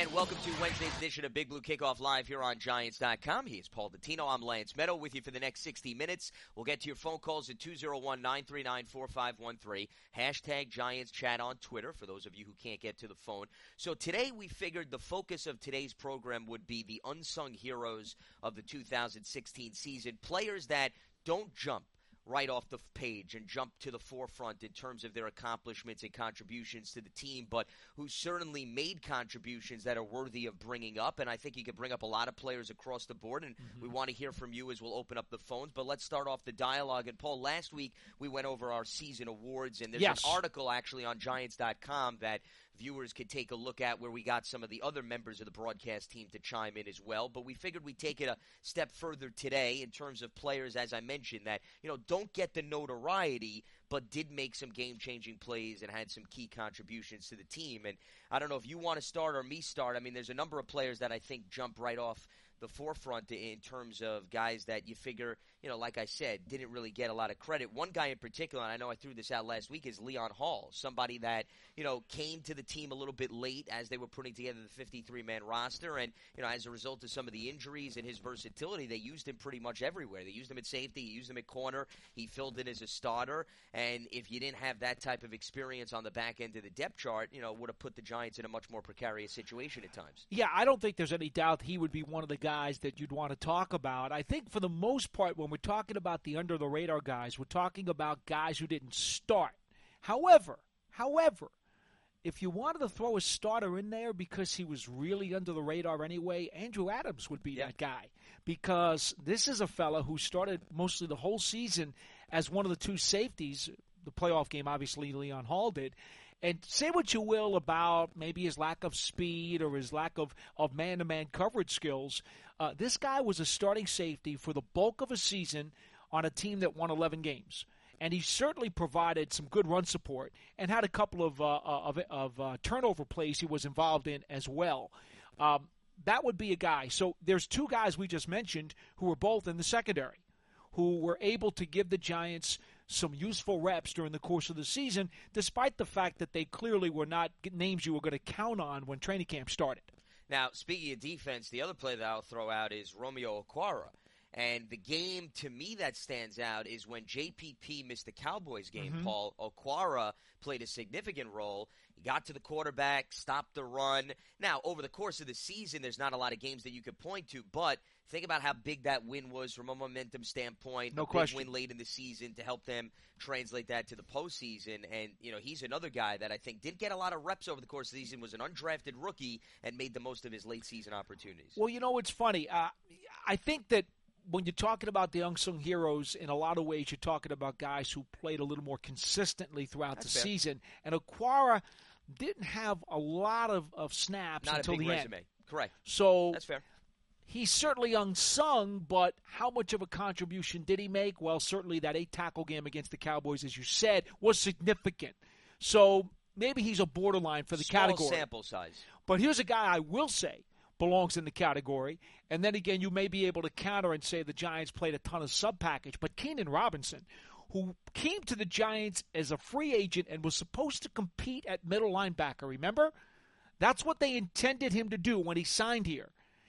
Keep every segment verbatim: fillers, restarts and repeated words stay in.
And welcome to Wednesday's edition of Big Blue Kickoff Live here on Giants dot com. He is Paul Dottino. I'm Lance Meadow with you for the next sixty minutes. We'll get to your phone calls at two oh one, nine three nine, four five one three. Hashtag Giants Chat on Twitter for those of you who can't get to the phone. So today we figured the focus of today's program would be the unsung heroes of the two thousand sixteen season. Players that don't jump right off the page and jump to the forefront in terms of their accomplishments and contributions to the team, but who certainly made contributions that are worthy of bringing up. And I think you could bring up a lot of players across the board, and mm-hmm. we want to hear from you as we'll open up the phones. But let's start off the dialogue. And, Paul, last week we went over our season awards, and there's yes. an article actually on Giants dot com that viewers could take a look at where we got some of the other members of the broadcast team to chime in as well. But we figured we'd take it a step further today in terms of players, as I mentioned, that, you know, don't get the notoriety, but did make some game-changing plays and had some key contributions to the team. And I don't know if you want to start or me start. I mean, there's a number of players that I think jump right off the forefront in terms of guys that you figure, you know, like I said, didn't really get a lot of credit. One guy in particular, and I know I threw this out last week, is Leon Hall, somebody that, you know, came to the team a little bit late as they were putting together the fifty-three man roster. And, you know, as a result of some of the injuries and his versatility, they used him pretty much everywhere. They used him at safety. He used him at corner. He filled in as a starter. And if you didn't have that type of experience on the back end of the depth chart, you know, would have put the Giants in a much more precarious situation at times. Yeah, I don't think there's any doubt he would be one of the guys that you'd want to talk about. I think for the most part, when we're talking about the under-the-radar guys, we're talking about guys who didn't start. However, however, if you wanted to throw a starter in there because he was really under the radar anyway, Andrew Adams would be yeah. that guy, because this is a fella who started mostly the whole season as one of the two safeties. The playoff game, obviously, Leon Hall did. And say what you will about maybe his lack of speed or his lack of, of man-to-man coverage skills, uh, this guy was a starting safety for the bulk of a season on a team that won eleven games. And he certainly provided some good run support and had a couple of, uh, of, of uh, turnover plays he was involved in as well. Um, that would be a guy. So there's two guys we just mentioned who were both in the secondary, who were able to give the Giants some useful reps during the course of the season, despite the fact that they clearly were not names you were going to count on when training camp started. Now, speaking of defense, the other play that I'll throw out is Romeo Okwara. And the game, to me, that stands out is when J P P missed the Cowboys game, mm-hmm. Paul. Okwara played a significant role. He got to the quarterback, stopped the run. Now, over the course of the season, there's not a lot of games that you could point to, but think about how big that win was from a momentum standpoint. No a big question. Win late in the season to help them translate that to the postseason. And, you know, he's another guy that I think did get a lot of reps over the course of the season, was an undrafted rookie, and made the most of his late season opportunities. Well, you know, it's funny. Uh, I think that when you're talking about the unsung heroes, in a lot of ways you're talking about guys who played a little more consistently throughout That's the fair. season. And Okwara didn't have a lot of, of snaps Not until a big the resume. end. Correct. So that's fair. He's certainly unsung, but how much of a contribution did he make? Well, certainly that eight-tackle game against the Cowboys, as you said, was significant. So maybe he's a borderline for the Small category. Sample size. But here's a guy I will say belongs in the category. And then again, you may be able to counter and say the Giants played a ton of sub-package. But Keenan Robinson, who came to the Giants as a free agent and was supposed to compete at middle linebacker, remember? That's what they intended him to do when he signed here.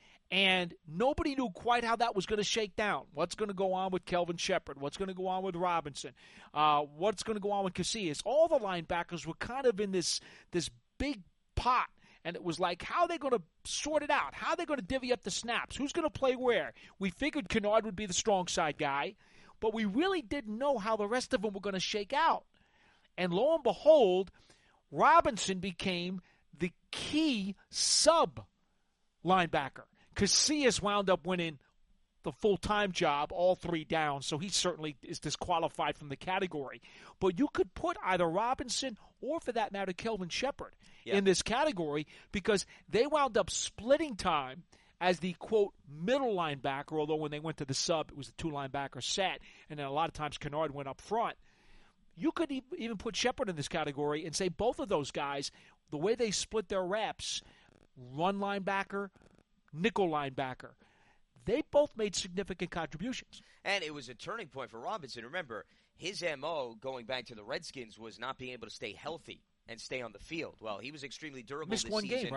And nobody knew quite how that was going to shake down. What's going to go on with Kelvin Shepard? What's going to go on with Robinson? Uh, what's going to go on with Casillas? All the linebackers were kind of in this this big pot. And it was like, how are they going to sort it out? How are they going to divvy up the snaps? Who's going to play where? We figured Kennard would be the strong side guy, but we really didn't know how the rest of them were going to shake out. And lo and behold, Robinson became the key sub linebacker. Casillas wound up winning the full-time job, all three down, so he certainly is disqualified from the category. But you could put either Robinson or, for that matter, Kelvin Shepard yeah. in this category because they wound up splitting time as the, quote, middle linebacker, although when they went to the sub, it was the two linebacker set, and then a lot of times Kennard went up front. You could even put Shepard in this category and say both of those guys, the way they split their reps, run linebacker, nickel linebacker, they both made significant contributions. And it was a turning point for Robinson. Remember, his M O going back to the Redskins was not being able to stay healthy and stay on the field. Well, he was extremely durable Missed this one season. game, right?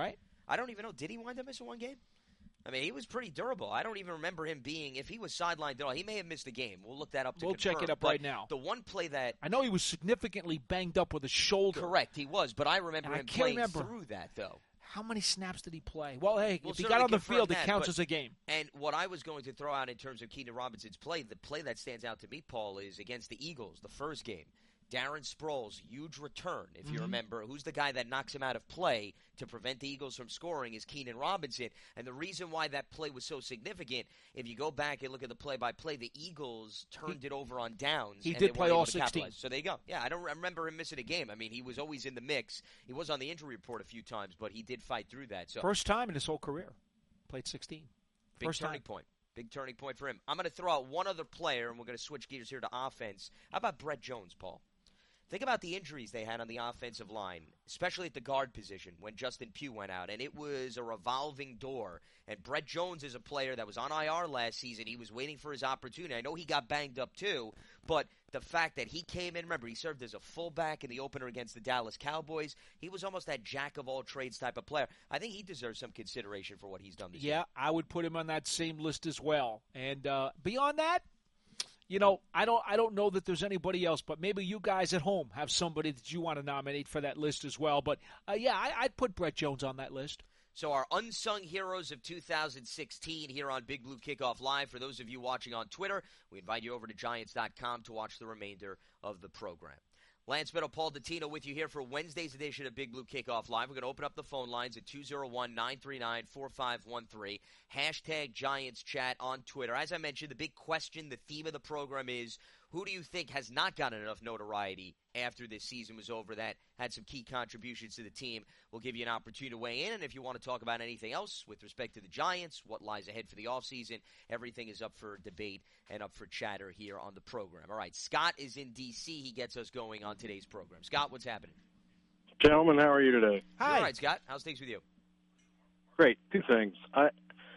I don't even know. Did he wind up missing one game? I mean, he was pretty durable. I don't even remember him being, if he was sidelined at all, he may have missed a game. We'll look that up to We'll confirm. check it up but right now. The one play that... I know he was significantly banged up with his shoulder. Correct, he was, but I remember and him I playing remember. through that, though. How many snaps did he play? Well, hey, We'll if he got on the field, that, it counts but, as a game. And what I was going to throw out in terms of Keenan Robinson's play, the play that stands out to me, Paul, is against the Eagles, the first game. Darren Sproles, huge return, if you mm-hmm. remember. Who's the guy that knocks him out of play to prevent the Eagles from scoring is Keenan Robinson. And the reason why that play was so significant, if you go back and look at the play-by-play, the Eagles turned he, it over on downs. He and did they play all sixteen. So there you go. Yeah, I don't remember him missing a game. I mean, he was always in the mix. He was on the injury report a few times, but he did fight through that. So First time in his whole career. Played sixteen. Big First turning time. point. Big turning point for him. I'm going to throw out one other player, and we're going to switch gears here to offense. How about Brett Jones, Paul? Think about the injuries they had on the offensive line, especially at the guard position when Justin Pugh went out, and it was a revolving door. And Brett Jones is a player that was on I R last season. He was waiting for his opportunity. I know he got banged up too, but the fact that he came in, remember, he served as a fullback in the opener against the Dallas Cowboys. He was almost that jack-of-all-trades type of player. I think he deserves some consideration for what he's done this yeah, year. Yeah, I would put him on that same list as well. And uh, beyond that, you know, I don't I don't know that there's anybody else, but maybe you guys at home have somebody that you want to nominate for that list as well. But, uh, yeah, I, I'd put Brett Jones on that list. So our unsung heroes of two thousand sixteen here on Big Blue Kickoff Live. For those of you watching on Twitter, we invite you over to Giants dot com to watch the remainder of the program. Lance Meadow, Paul Dottino with you here for Wednesday's edition of Big Blue Kickoff Live. We're going to open up the phone lines at two oh one, nine three nine, four five one three. Hashtag Giants Chat on Twitter. As I mentioned, the big question, the theme of the program is, who do you think has not gotten enough notoriety after this season was over that had some key contributions to the team? We'll give you an opportunity to weigh in, and if you want to talk about anything else with respect to the Giants, what lies ahead for the offseason, everything is up for debate and up for chatter here on the program. All right, Scott is in D C He gets us going on today's program. Scott, what's happening? Gentlemen, how are you today? Hi. All right, Scott. How's things with you? Great. Two things. I,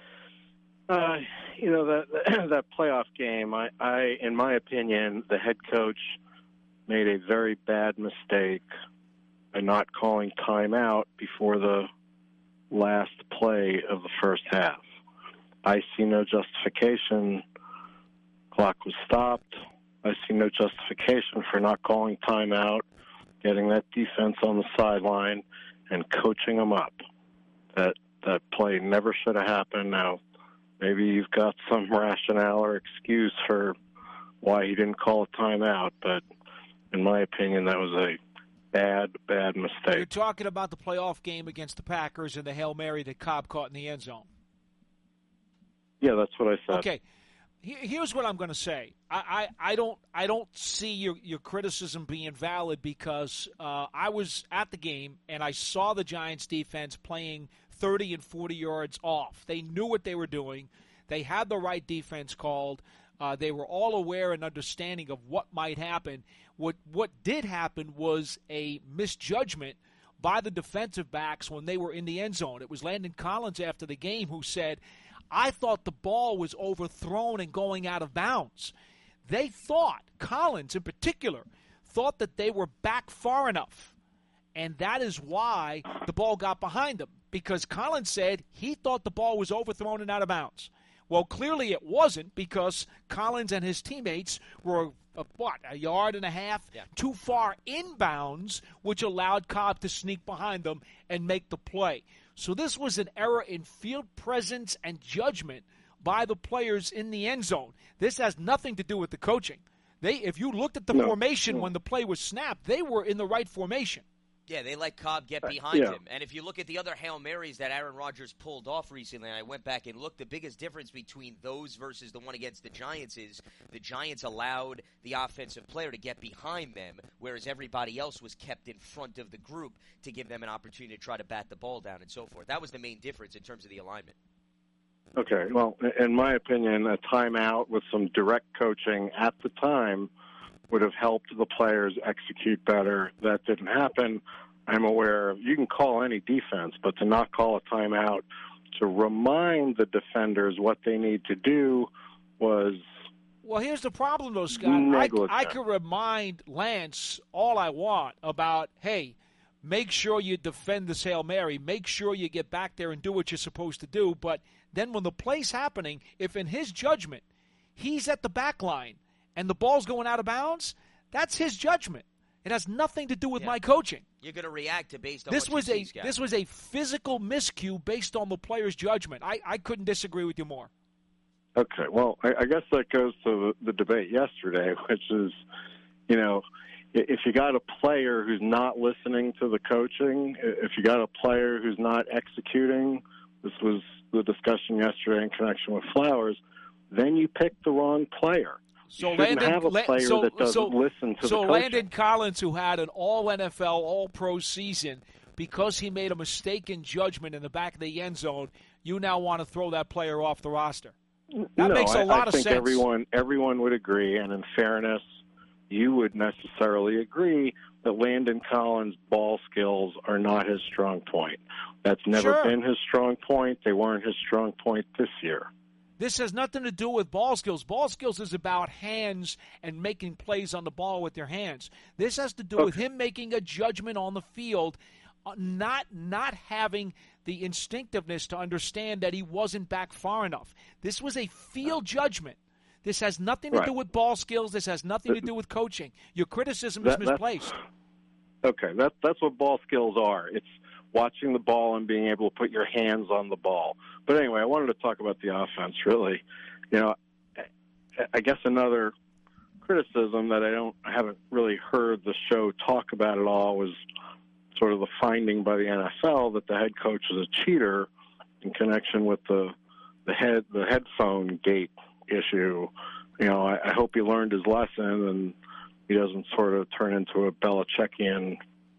uh, you know, that that playoff game, I, I, in my opinion, the head coach made a very bad mistake by not calling timeout before the last play of the first half. I see no justification. Clock was stopped. I see no justification for not calling timeout, getting that defense on the sideline, and coaching them up. That that play never should have happened. Now, maybe you've got some rationale or excuse for why he didn't call a timeout, but in my opinion, that was a bad, bad mistake. You're talking about the playoff game against the Packers and the Hail Mary that Cobb caught in the end zone. Yeah, that's what I said. Okay. Here's what I'm going to say. I, I, I don't I don't see your, your criticism being valid because uh, I was at the game and I saw the Giants defense playing thirty and forty yards off. They knew what they were doing. They had the right defense called. Uh, they were all aware and understanding of what might happen. What what did happen was a misjudgment by the defensive backs when they were in the end zone. It was Landon Collins after the game who said, I thought the ball was overthrown and going out of bounds. They thought, Collins in particular, thought that they were back far enough. And that is why the ball got behind them. Because Collins said he thought the ball was overthrown and out of bounds. Well, clearly it wasn't because Collins and his teammates were, uh, what, a yard and a half yeah. too far inbounds, which allowed Cobb to sneak behind them and make the play. So this was an error in field presence and judgment by the players in the end zone. This has nothing to do with the coaching. They, if you looked at the no. formation no. when the play was snapped, they were in the right formation. Yeah, they let Cobb get behind yeah. him. And if you look at the other Hail Marys that Aaron Rodgers pulled off recently, and I went back and looked, the biggest difference between those versus the one against the Giants is the Giants allowed the offensive player to get behind them, whereas everybody else was kept in front of the group to give them an opportunity to try to bat the ball down and so forth. That was the main difference in terms of the alignment. Okay, well, in my opinion, a timeout with some direct coaching at the time would have helped the players execute better. That didn't happen. I'm aware you can call any defense, but to not call a timeout to remind the defenders what they need to do was Well, here's the problem, though, Scott. I, negligent. I can remind Lance all I want about, hey, make sure you defend this Hail Mary, make sure you get back there and do what you're supposed to do. But then when the play's happening, if in his judgment he's at the back line and the ball's going out of bounds, that's his judgment. It has nothing to do with yeah. my coaching. You're going to react to based on this what was you a see, this was a physical miscue based on the player's judgment. I, I couldn't disagree with you more. Okay, well, I, I guess that goes to the, the debate yesterday, which is, you know, if you got a player who's not listening to the coaching, if you got a player who's not executing, this was the discussion yesterday in connection with Flowers, then you pick the wrong player. So you shouldn't Landon, have a player so, that doesn't so, listen to so the coaching. Landon Collins, who had an all-N F L, all-pro season, because he made a mistake in judgment in the back of the end zone, you now want to throw that player off the roster. That no, makes a lot I, I of think sense. Everyone, everyone would agree, and in fairness, you would necessarily agree that Landon Collins' ball skills are not his strong point. That's never Sure. been his strong point. They weren't his strong point this year. This has nothing to do with ball skills. Ball skills is about hands and making plays on the ball with your hands. This has to do Okay. with him making a judgment on the field, uh, not not having the instinctiveness to understand that he wasn't back far enough. This was a field judgment. This has nothing to Right. do with ball skills. This has nothing to do with coaching. Your criticism That- is that's- misplaced. Okay, that, that's what ball skills are. It's watching the ball and being able to put your hands on the ball. But anyway, I wanted to talk about the offense, really. You know, I guess another criticism that I don't I haven't really heard the show talk about at all was sort of the finding by the N F L that the head coach is a cheater in connection with the the head the headphone gate issue. You know, I, I hope he learned his lesson and he doesn't sort of turn into a Belichickian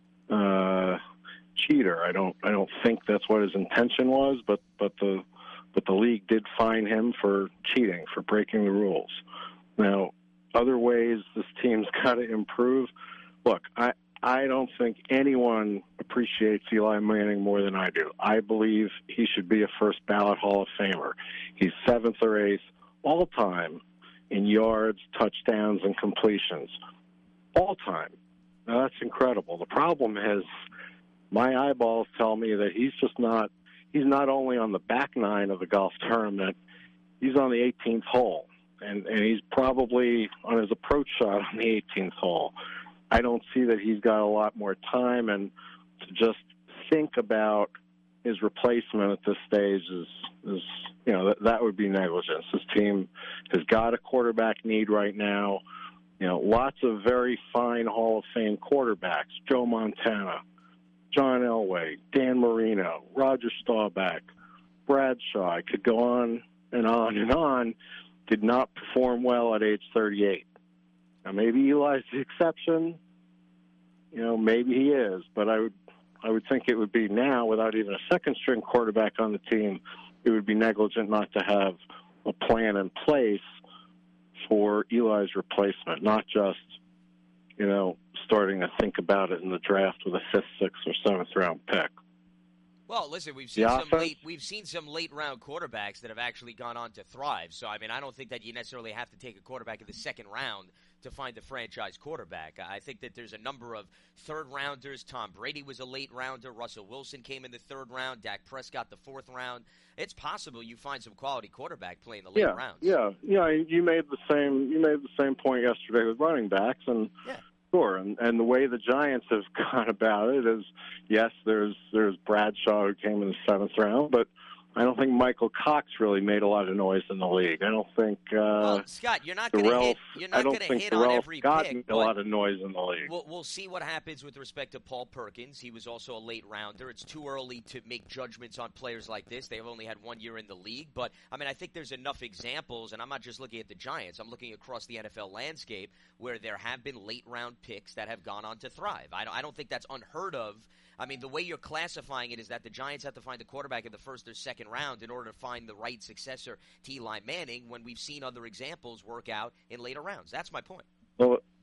uh, cheater. I don't I don't think that's what his intention was, but but the but the league did fine him for cheating, for breaking the rules. Now, other ways this team's got to improve. Look, I I don't think anyone appreciates Eli Manning more than I do. I believe he should be a first ballot Hall of Famer. He's seventh or eighth all time in yards, touchdowns, and completions. All time. Now, that's incredible. The problem is my eyeballs tell me that he's just not, he's not only on the back nine of the golf tournament, he's on the eighteenth hole. And, and he's probably on his approach shot on the eighteenth hole. I don't see that he's got a lot more time, and to just think about his replacement at this stage is, is you know, that, that would be negligence. This team has got a quarterback need right now. You know, lots of very fine Hall of Fame quarterbacks, Joe Montana, John Elway, Dan Marino, Roger Staubach, Bradshaw. I could go on and on and on. Did not perform well at age thirty-eight. Now, maybe Eli's the exception. You know, maybe he is, but I would, I would think it would be now, without even a second-string quarterback on the team, it would be negligent not to have a plan in place for Eli's replacement, not just, you know, starting to think about it in the draft with a fifth, sixth, or seventh round pick. Well, listen, we've seen The some offense? late we've seen some late round quarterbacks that have actually gone on to thrive. So I mean, I don't think that you necessarily have to take a quarterback in the second round to find the franchise quarterback. I think that there's a number of third rounders. Tom Brady was a late rounder. Russell Wilson came in the third round. Dak Prescott the fourth round. It's possible you find some quality quarterback playing the late yeah, rounds. Yeah, yeah. You made the same. You made the same point yesterday with running backs, and Yeah. sure. And and the way the Giants have gone about it is, yes, there's there's Bradshaw who came in the seventh round, but I don't think Michael Cox really made a lot of noise in the league. I don't think. Uh, Well, Scott, you're not going to Darrell, hit. You're I not don't going to think hit on Darrell every Scott pick. made a but lot of noise in the league. We'll, we'll see what happens with respect to Paul Perkins. He was also a late rounder. It's too early to make judgments on players like this. They've only had one year in the league. But, I mean, I think there's enough examples, and I'm not just looking at the Giants. I'm looking across the N F L landscape where there have been late-round picks that have gone on to thrive. I don't, I don't think that's unheard of. I mean, the way you're classifying it is that the Giants have to find a quarterback in the first or second round in order to find the right successor to Eli Manning when we've seen other examples work out in later rounds. That's my point. Well,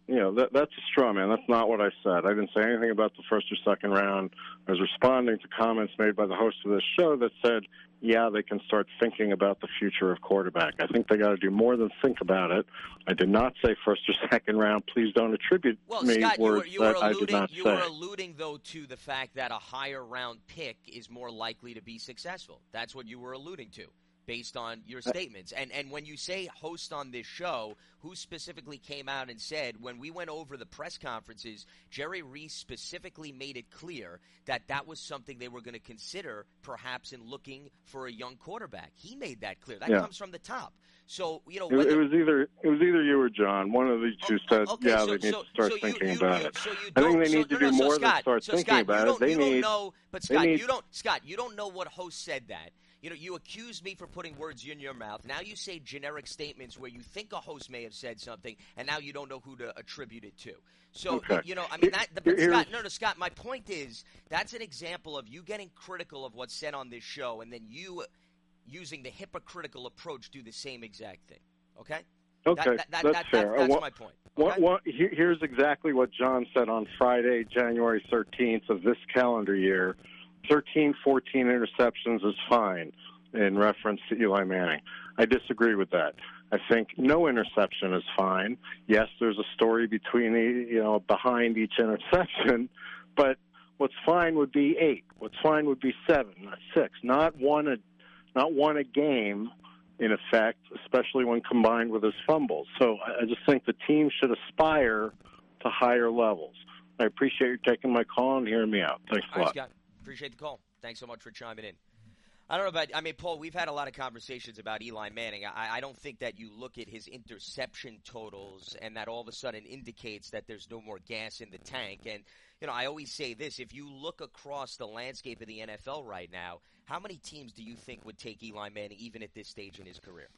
you know, that, that's a straw man. That's not what I said. I didn't say anything about the first or second round. I was responding to comments made by the host of this show that said, yeah, they can start thinking about the future of quarterback. I think they got to do more than think about it. I did not say first or second round. Please don't attribute well, me Scott, words you were, you that were alluding, I did not you say. were alluding, though, to the fact that a higher round pick is more likely to be successful. That's what you were alluding to, based on your statements. And and when you say host on this show, who specifically came out and said, when we went over the press conferences, Jerry Reese specifically made it clear that that was something they were going to consider perhaps in looking for a young quarterback. He made that clear. That yeah. comes from the top. So, you know, it, whether, it was either it was either you or John. One of the two oh, said, okay, yeah, so, they need so, to start so you, thinking you, about you, it. So you I think don't, they need so, to no, no, do so more Scott, than start so thinking Scott, about you it. don't, They you need, don't know, but Scott, need, you don't, Scott, you don't know what host said that. You know, you accuse me for putting words in your mouth. Now you say generic statements where you think a host may have said something, and now you don't know who to attribute it to. So, okay. you know, I mean, that, but Here, Scott, no, no, Scott, my point is that's an example of you getting critical of what's said on this show, and then you, using the hypocritical approach, do the same exact thing. Okay? Okay, that, that, that, that's that, fair. That, that's what, my point. What, Okay? what, here, here's exactly what John said on Friday, January thirteenth of this calendar year. thirteen, fourteen interceptions is fine in reference to Eli Manning. I disagree with that. I think no interception is fine. Yes, there's a story between, you know, behind each interception, but what's fine would be eight. What's fine would be seven, not six. Not one a, not one a game, in effect, especially when combined with his fumbles. So I just think the team should aspire to higher levels. I appreciate you taking my call and hearing me out. Thanks a All right, lot. Scott. Appreciate the call. Thanks so much for chiming in. I don't know about, I mean, Paul, we've had a lot of conversations about Eli Manning. I, I don't think that you look at his interception totals and that all of a sudden indicates that there's no more gas in the tank. And, you know, I always say this, if you look across the landscape of the N F L right now, how many teams do you think would take Eli Manning even at this stage in his career?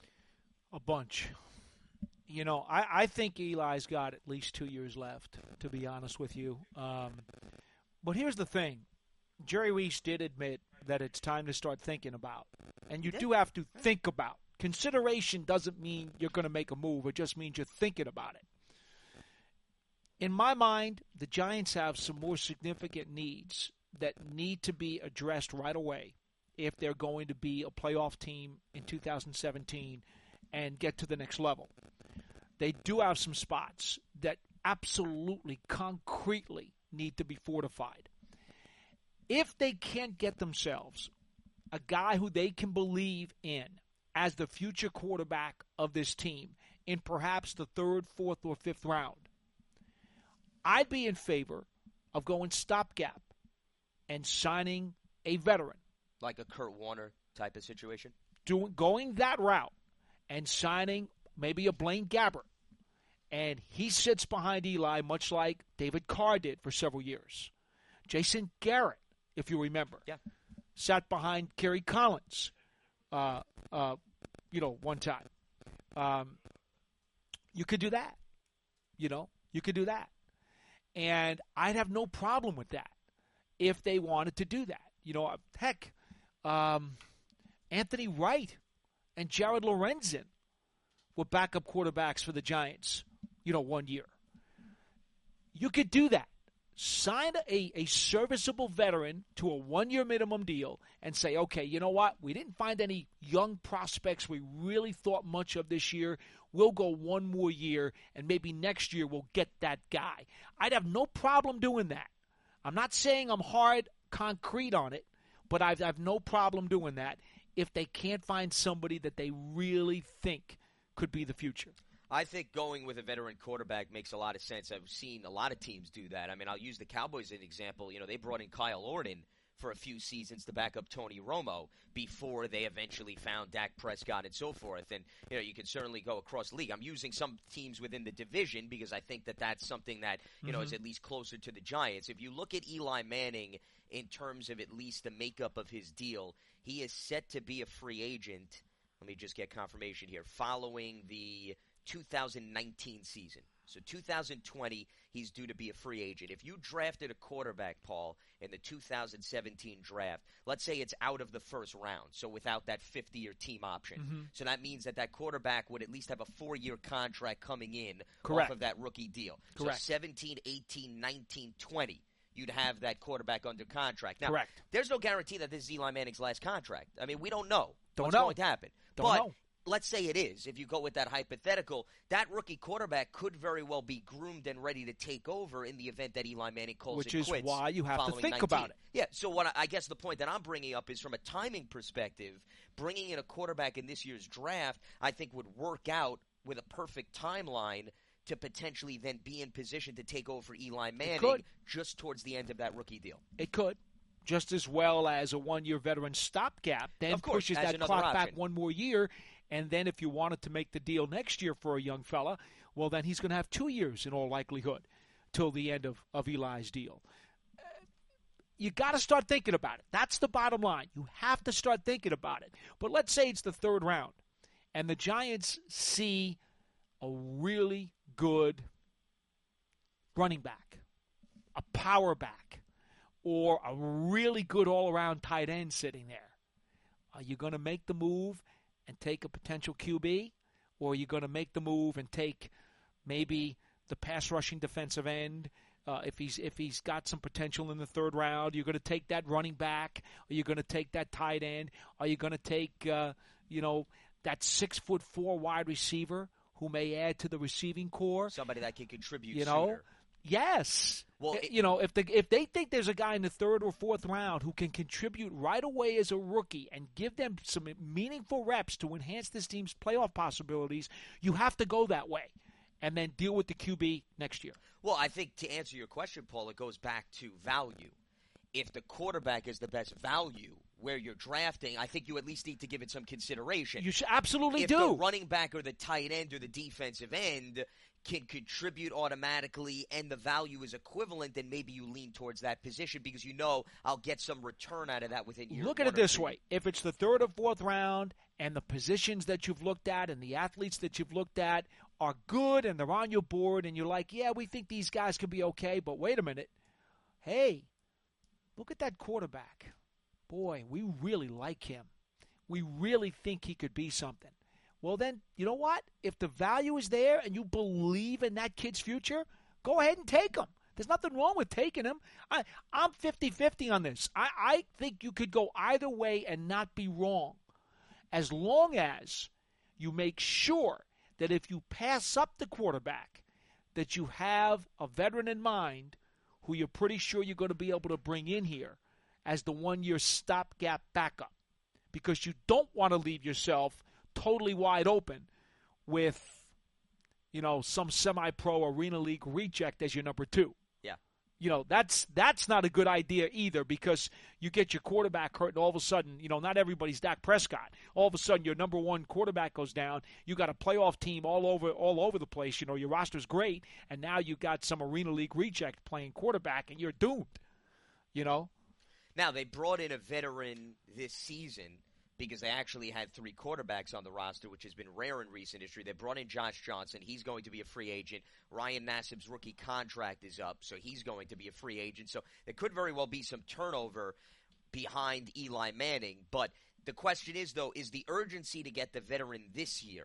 A bunch. You know, I, I think Eli's got at least two years left, to be honest with you. Um, but here's the thing. Jerry Reese did admit that it's time to start thinking about. And you do have to think about. Consideration doesn't mean you're going to make a move. It just means you're thinking about it. In my mind, the Giants have some more significant needs that need to be addressed right away if they're going to be a playoff team in two thousand seventeen and get to the next level. They do have some spots that absolutely, concretely need to be fortified. If they can't get themselves a guy who they can believe in as the future quarterback of this team in perhaps the third, fourth, or fifth round, I'd be in favor of going stopgap and signing a veteran. Like a Kurt Warner type of situation? Doing, going that route and signing maybe a Blaine Gabbert. And he sits behind Eli much like David Carr did for several years. Jason Garrett, if you remember, yeah. sat behind Kerry Collins, uh, uh, you know, one time. Um, you could do that. You know, you could do that. And I'd have no problem with that if they wanted to do that. You know, heck, um, Anthony Wright and Jared Lorenzen were backup quarterbacks for the Giants, you know, one year. You could do that. Sign a, a serviceable veteran to a one-year minimum deal and say, okay, you know what? We didn't find any young prospects we really thought much of this year. We'll go one more year, and maybe next year we'll get that guy. I'd have no problem doing that. I'm not saying I'm hard, concrete on it, but I've, I've no problem doing that if they can't find somebody that they really think could be the future. I think going with a veteran quarterback makes a lot of sense. I've seen a lot of teams do that. I mean, I'll use the Cowboys as an example. You know, they brought in Kyle Orton for a few seasons to back up Tony Romo before they eventually found Dak Prescott and so forth. And, you know, you can certainly go across the league. I'm using some teams within the division because I think that that's something that, you mm-hmm. know, is at least closer to the Giants. If you look at Eli Manning in terms of at least the makeup of his deal, he is set to be a free agent. Let me just get confirmation here. Following the two thousand nineteen season. So two thousand twenty, he's due to be a free agent. If you drafted a quarterback, Paul, in the two thousand seventeen draft, let's say it's out of the first round, so without that fifth-year team option. Mm-hmm. So that means that that quarterback would at least have a four-year contract coming in Correct. off of that rookie deal. Correct. So seventeen, eighteen, nineteen, twenty, you'd have that quarterback under contract. Now, Correct. there's no guarantee that this is Eli Manning's last contract. I mean, we don't know Don't what's know. going to happen. Don't but know. let's say it is. If you go with that hypothetical, that rookie quarterback could very well be groomed and ready to take over in the event that Eli Manning calls Which it is quits. why you have to following think nineteen. about it. Yeah, so what I, I guess the point that I'm bringing up is from a timing perspective, bringing in a quarterback in this year's draft, I think would work out with a perfect timeline to potentially then be in position to take over Eli Manning just towards the end of that rookie deal. It could. Just as well as a one-year veteran stopgap, then Of course, pushes as that another clock back option. one more year. And then if you wanted to make the deal next year for a young fella, well, then he's going to have two years in all likelihood till the end of, of Eli's deal. Uh, you got to start thinking about it. That's the bottom line. You have to start thinking about it. But let's say it's the third round, and the Giants see a really good running back, a power back, or a really good all-around tight end sitting there. Are you going to make the move and take a potential Q B, or are you going to make the move and take maybe the pass-rushing defensive end? Uh, if he's if he's got some potential in the third round, you're going to take that running back. Are you going to take that tight end? Are you going to take uh, you know that six foot four wide receiver who may add to the receiving core? Somebody that can contribute You know, sooner. yes. Well, Uh, it- you know, if the if they think there's a guy in the third or fourth round who can contribute right away as a rookie and give them some meaningful reps to enhance this team's playoff possibilities, you have to go that way, and then deal with the Q B next year. Well, I think to answer your question, Paul, it goes back to value. If the quarterback is the best value where you're drafting, I think you at least need to give it some consideration. You should absolutely if do. the running back or the tight end or the defensive end can contribute automatically and the value is equivalent, then maybe you lean towards that position because you know I'll get some return out of that within year Look at one it or this two. way. If it's the third or fourth round and the positions that you've looked at and the athletes that you've looked at are good and they're on your board and you're like, yeah, we think these guys could be okay, but wait a minute. Hey, look at that quarterback. Boy, we really like him. We really think he could be something. Well, then, you know what? If the value is there and you believe in that kid's future, go ahead and take him. There's nothing wrong with taking him. I, I'm fifty-fifty on this. I, I think you could go either way and not be wrong, as long as you make sure that if you pass up the quarterback, that you have a veteran in mind who you're pretty sure you're going to be able to bring in here as the one-year stopgap backup, because you don't want to leave yourself totally wide open with, you know, some semi-pro arena league reject as your number two. Yeah. You know, that's that's not a good idea either, because you get your quarterback hurt and all of a sudden, you know, not everybody's Dak Prescott. All of a sudden your number one quarterback goes down. You got a playoff team all over all over the place. You know, your roster's great, and now you got some arena league reject playing quarterback, and you're doomed. You know? Now, they brought in a veteran this season because they actually had three quarterbacks on the roster, which has been rare in recent history. They brought in Josh Johnson. He's going to be a free agent. Ryan Nassib's rookie contract is up, so he's going to be a free agent. So there could very well be some turnover behind Eli Manning. But the question is, though, is the urgency to get the veteran this year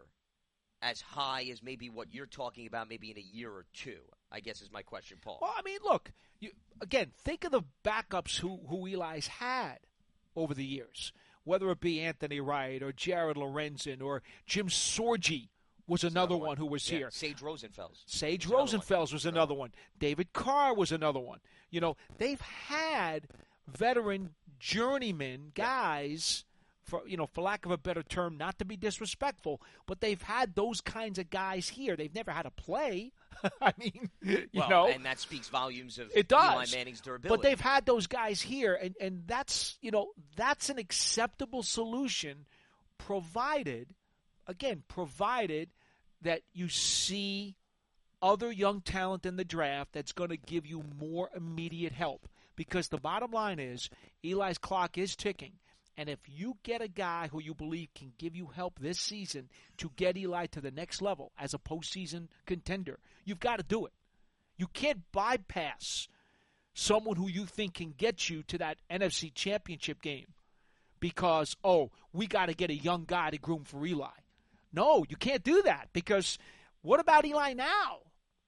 as high as maybe what you're talking about maybe in a year or two, I guess is my question, Paul. Well, I mean, look, you, again, think of the backups who, who Eli's had over the years, whether it be Anthony Wright or Jared Lorenzen or Jim Sorgi was another, another one. one who was yeah, here. Sage Rosenfels. Sage Rosenfels was another one. David Carr was another one. You know, they've had veteran journeyman guys, for you know, for lack of a better term, not to be disrespectful, but they've had those kinds of guys here. They've never had to play. I mean, you well, know, and that speaks volumes of it does. Eli Manning's durability. But they've had those guys here, and, and that's you know that's an acceptable solution, provided, again, provided that you see other young talent in the draft that's going to give you more immediate help. Because the bottom line is, Eli's clock is ticking. And if you get a guy who you believe can give you help this season to get Eli to the next level as a postseason contender, you've got to do it. You can't bypass someone who you think can get you to that N F C Championship game because, oh, we got to get a young guy to groom for Eli. No, you can't do that because what about Eli now?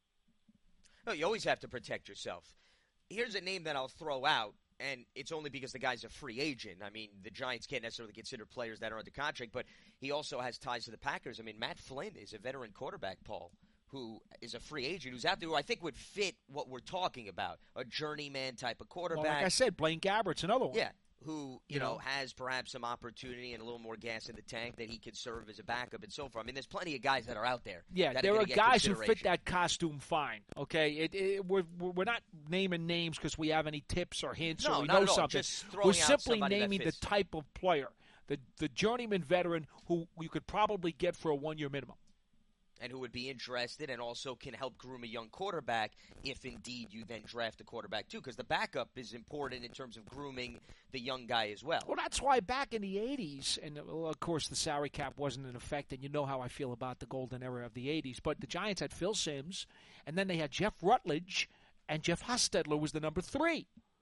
No, you always have to protect yourself. Here's a name that I'll throw out, and it's only because the guy's a free agent. I mean, the Giants can't necessarily consider players that are under contract, but he also has ties to the Packers. I mean, Matt Flynn is a veteran quarterback, Paul, who is a free agent, who's out there who I think would fit what we're talking about, a journeyman type of quarterback. Well, like I said, Blaine Gabbert's another one. Yeah, who, you, you know, know, has perhaps some opportunity and a little more gas in the tank that he could serve as a backup and so forth. I mean, there's plenty of guys that are out there. Yeah, that there are, are get guys who fit that costume fine, okay? It, it, we're, we're not naming names because we have any tips or hints no, or we not know at all. something. Just throwing We're out simply somebody naming that the fits. type of player, the, the journeyman veteran who you could probably get for a one-year minimum. And who would be interested and also can help groom a young quarterback if indeed you then draft a quarterback too, because the backup is important in terms of grooming the young guy as well. Well, that's why back in the eighties, and well, of course the salary cap wasn't in effect, and you know how I feel about the golden era of the eighties, but the Giants had Phil Simms, and then they had Jeff Rutledge, and Jeff Hostetler was the number three.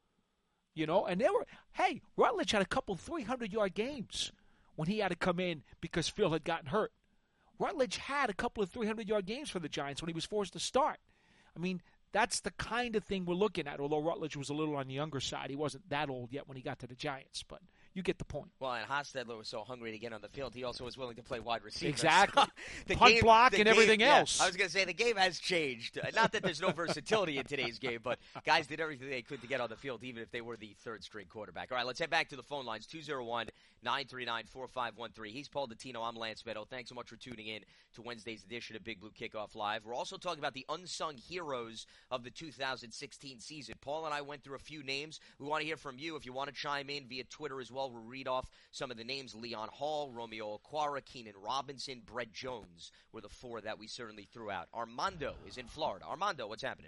You know, and they were, hey, Rutledge had a couple three hundred-yard games when he had to come in because Phil had gotten hurt. Rutledge had a couple of three hundred-yard games for the Giants when he was forced to start. I mean, that's the kind of thing we're looking at, although Rutledge was a little on the younger side. He wasn't that old yet when he got to the Giants, but you get the point. Well, and Hostetler was so hungry to get on the field, he also was willing to play wide receiver. Exactly. the Punt game, block the and game, everything yeah, else. I was going to say, the game has changed. Uh, Not that there's no versatility in today's game, but guys did everything they could to get on the field, even if they were the third-string quarterback. All right, let's head back to the phone lines, two oh one, nine three nine, four five one three. He's Paul Dottino. I'm Lance Meadow. Thanks so much for tuning in to Wednesday's edition of Big Blue Kickoff Live. We're also talking about the unsung heroes of the two thousand sixteen season. Paul and I went through a few names. We want to hear from you. If you want to chime in via Twitter as well, we'll read off some of the names. Leon Hall, Romeo Okwara, Keenan Robinson, Brett Jones were the four that we certainly threw out. Armando is in Florida. Armando, what's happening?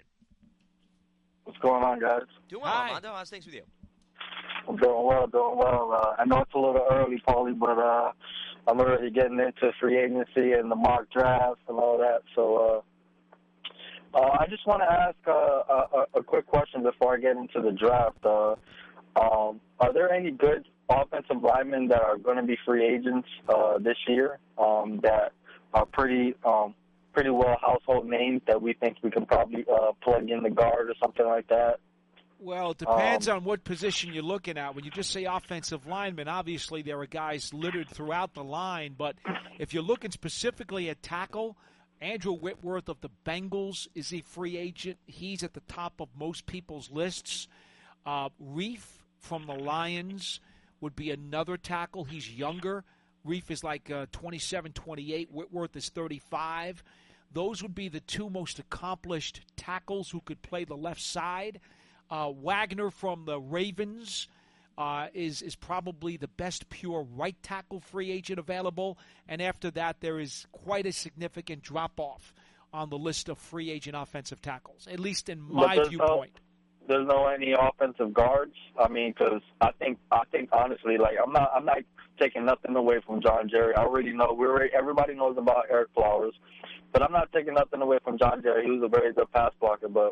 What's going on, guys? Doing well, Hi. Armando. How's things with you? I'm doing well, doing well. Uh, I know it's a little early, Paulie, but uh, I'm already getting into free agency and the mock drafts and all that. So uh, uh, I just want to ask uh, a, a quick question before I get into the draft. Uh, um, are there any good offensive linemen that are going to be free agents uh, this year um, that are pretty um, pretty well household names that we think we can probably uh, plug in the guard or something like that? Well, it depends Um, on what position you're looking at. When you just say offensive lineman, obviously there are guys littered throughout the line. But if you're looking specifically at tackle, Andrew Whitworth of the Bengals is a free agent. He's at the top of most people's lists. Uh, Reef from the Lions would be another tackle. He's younger. Reef is like uh, twenty-seven, twenty-eight. Whitworth is thirty-five. Those would be the two most accomplished tackles who could play the left side. Uh, Wagner from the Ravens uh, is is probably the best pure right tackle free agent available. And after that, there is quite a significant drop-off on the list of free agent offensive tackles, at least in my there's viewpoint. No, there's no any offensive guards. I mean, because I think I think honestly, like I'm not I'm not taking nothing away from John Jerry. I already know we already, everybody knows about Eric Flowers, but I'm not taking nothing away from John Jerry. He was a very good pass blocker, but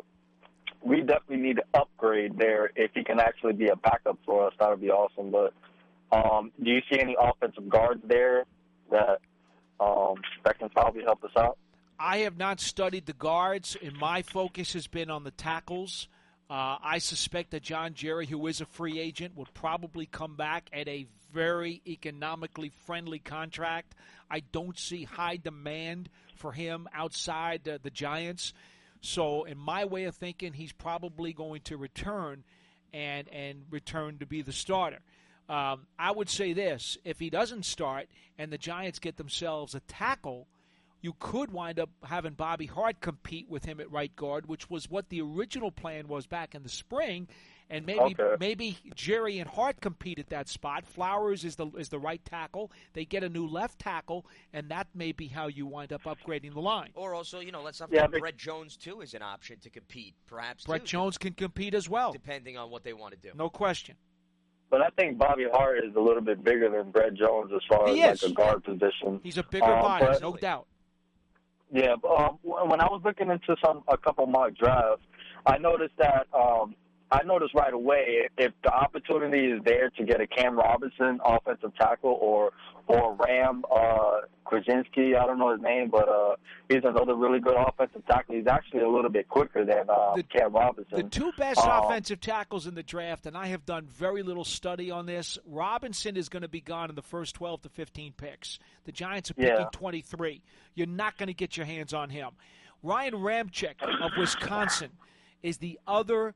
we definitely need to upgrade there. If he can actually be a backup for us, that would be awesome. But um, do you see any offensive guards there that um, that can probably help us out? I have not studied the guards, and my focus has been on the tackles. Uh, I suspect that John Jerry, who is a free agent, would probably come back at a very economically friendly contract. I don't see high demand for him outside uh, the Giants. So in my way of thinking, he's probably going to return and and return to be the starter. Um, I would say this, if he doesn't start and the Giants get themselves a tackle, you could wind up having Bobby Hart compete with him at right guard, which was what the original plan was back in the spring. And maybe Okay. maybe Jerry and Hart compete at that spot. Flowers is the is the right tackle. They get a new left tackle, and that may be how you wind up upgrading the line. Or also, you know, let's not Yeah, forget but- Brett Jones, too, is an option to compete, perhaps, Brett too, Jones can compete as well, depending on what they want to do. no question. but I think Bobby Hart is a little bit bigger than Brett Jones as far He as is. like a guard position. He's a bigger Um, body, but- no doubt. Yeah, but, um, when I was looking into some a couple mock drafts, I noticed that um, I noticed right away if the opportunity is there to get a Cam Robinson offensive tackle or or Ram uh, Krasinski, I don't know his name, but uh, he's another really good offensive tackle. He's actually a little bit quicker than uh, The- Cam Robinson. The two best Um, offensive tackles in the draft, and I have done very little study on this. Robinson is going to be gone in the first twelve to fifteen picks. The Giants are picking Yeah. twenty-three. You're not going to get your hands on him. Ryan Ramczyk of Wisconsin is the other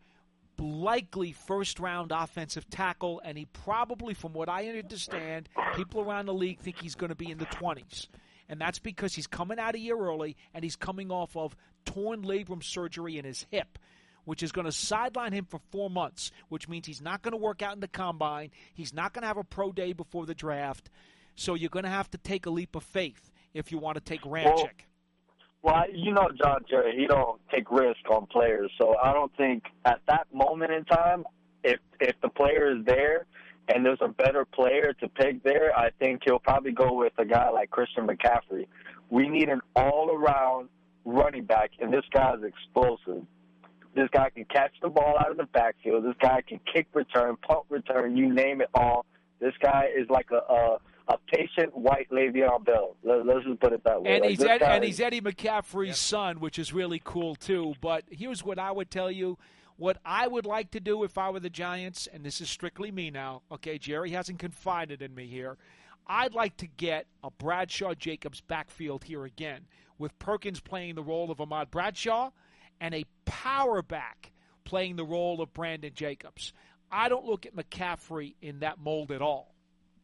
likely first-round offensive tackle, and he probably, from what I understand, people around the league think he's going to be in the twenties. And that's because he's coming out a year early, and he's coming off of torn labrum surgery in his hip, which is going to sideline him for four months, which means he's not going to work out in the combine. He's not going to have a pro day before the draft. So you're going to have to take a leap of faith if you want to take Ramczyk. Well, you know, John Jerry, he don't take risk on players. So I don't think at that moment in time, if if the player is there and there's a better player to pick there, I think he'll probably go with a guy like Christian McCaffrey. We need an all-around running back, and this guy's explosive. This guy can catch the ball out of the backfield. This guy can kick return, punt return, you name it all. This guy is like a a, a patient white Le'Veon Bell. Let, let's just put it that way. And Like, he's this Ed, guy and is- he's Eddie McCaffrey's son, which is really cool too. But here's what I would tell you: what I would like to do if I were the Giants, and this is strictly me now. Okay, Jerry hasn't confided in me here. I'd like to get a Bradshaw Jacobs backfield here again, with Perkins playing the role of Ahmad Bradshaw, and a power back playing the role of Brandon Jacobs. I don't look at McCaffrey in that mold at all.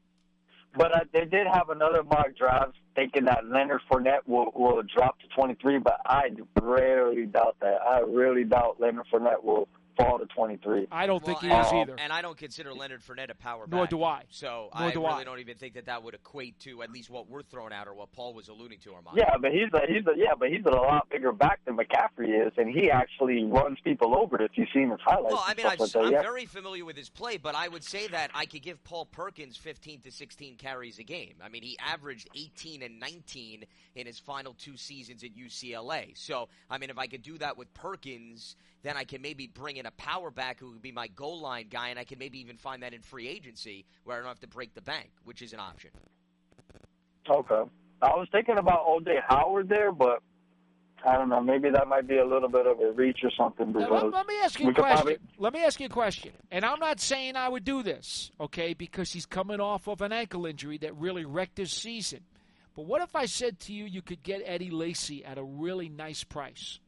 But uh, they did have another mock draft thinking that Leonard Fournette will, will drop to twenty-three, but I really doubt that. I really doubt Leonard Fournette will fall to twenty-three. I don't think Well, he is and, either. And I don't consider Leonard Fournette a power back. Nor do I. So Nor I do really I. don't even think that that would equate to at least what we're throwing out or what Paul was alluding to, Armando. Yeah, but he's a he's a yeah, but he's a lot bigger back than McCaffrey is, and he actually runs people over if you've seen his highlights. Well, I and mean, stuff I've, like that. I'm Yeah. very familiar with his play, but I would say that I could give Paul Perkins fifteen to sixteen carries a game. I mean, he averaged eighteen and nineteen in his final two seasons at U C L A. So, I mean, if I could do that with Perkins, then I can maybe bring in a power back who would be my goal line guy, and I can maybe even find that in free agency where I don't have to break the bank, which is an option. Okay. I was thinking about O J Howard there, but I don't know. Maybe that might be a little bit of a reach or something. Now, Because let, let me ask you we a could question. probably- Let me ask you a question. And I'm not saying I would do this, okay, because he's coming off of an ankle injury that really wrecked his season. But what if I said to you you could get Eddie Lacy at a really nice price?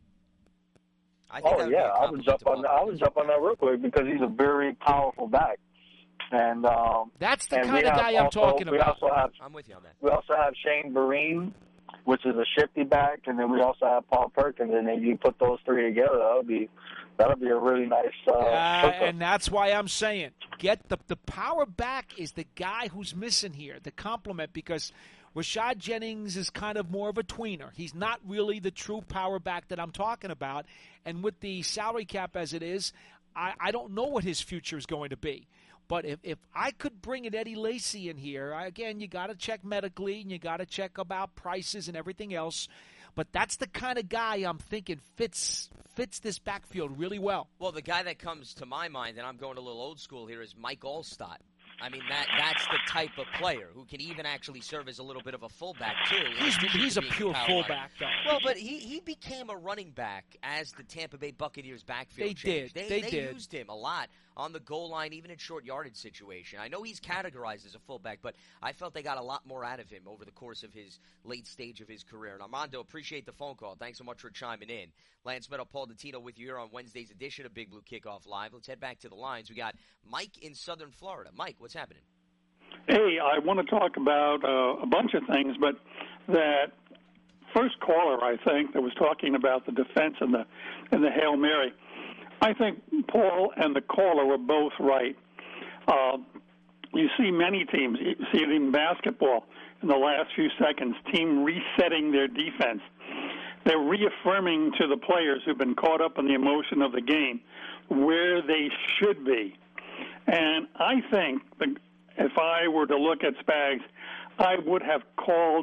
I think that Oh would be yeah, a I would compliment jump to on Paul that. I would Perkins. jump on that real quick because he's a very powerful back, and um, That's the and kind we of have guy I'm also, talking we about. also have I'm with you on that. we also have Shane Vereen, which is a shifty back, and then we also have Paul Perkins, and if you put those three together, that'll be that'll be a really nice. Uh, Uh, hookup. and that's why I'm saying get the the power back is the guy who's missing here, the complement, because Rashad Jennings is kind of more of a tweener. He's not really the true power back that I'm talking about. And with the salary cap as it is, I, I don't know what his future is going to be. But if, if I could bring an Eddie Lacy in here, I, again, you got to check medically and you got to check about prices and everything else. But that's the kind of guy I'm thinking fits fits this backfield really well. Well, the guy that comes to my mind, and I'm going a little old school here, is Mike Allstott. I mean, that that's the type of player who can even actually serve as a little bit of a fullback, too. in He's, addition he's to a being pure power fullback, line. though. Well, but he, he became a running back as the Tampa Bay Buccaneers backfield They changed. did. They, They did. used him a lot on the goal line, even in short yardage situation. I know he's categorized as a fullback, but I felt they got a lot more out of him over the course of his late stage of his career. And Armando, appreciate the phone call. Thanks so much for chiming in. Lance Meadow, Paul Dottino with you here on Wednesday's edition of Big Blue Kickoff Live. Let's head back to the lines. We got Mike in Southern Florida. Mike, what's happening? Hey, I want to talk about uh, a bunch of things, but that first caller, I think, that was talking about the defense and the and the Hail Mary, I think Paul and the caller were both right. Uh, you see many teams, you see it in basketball in the last few seconds, team resetting their defense. They're reaffirming to the players who've been caught up in the emotion of the game where they should be. And I think the, if I were to look at Spags, I would have called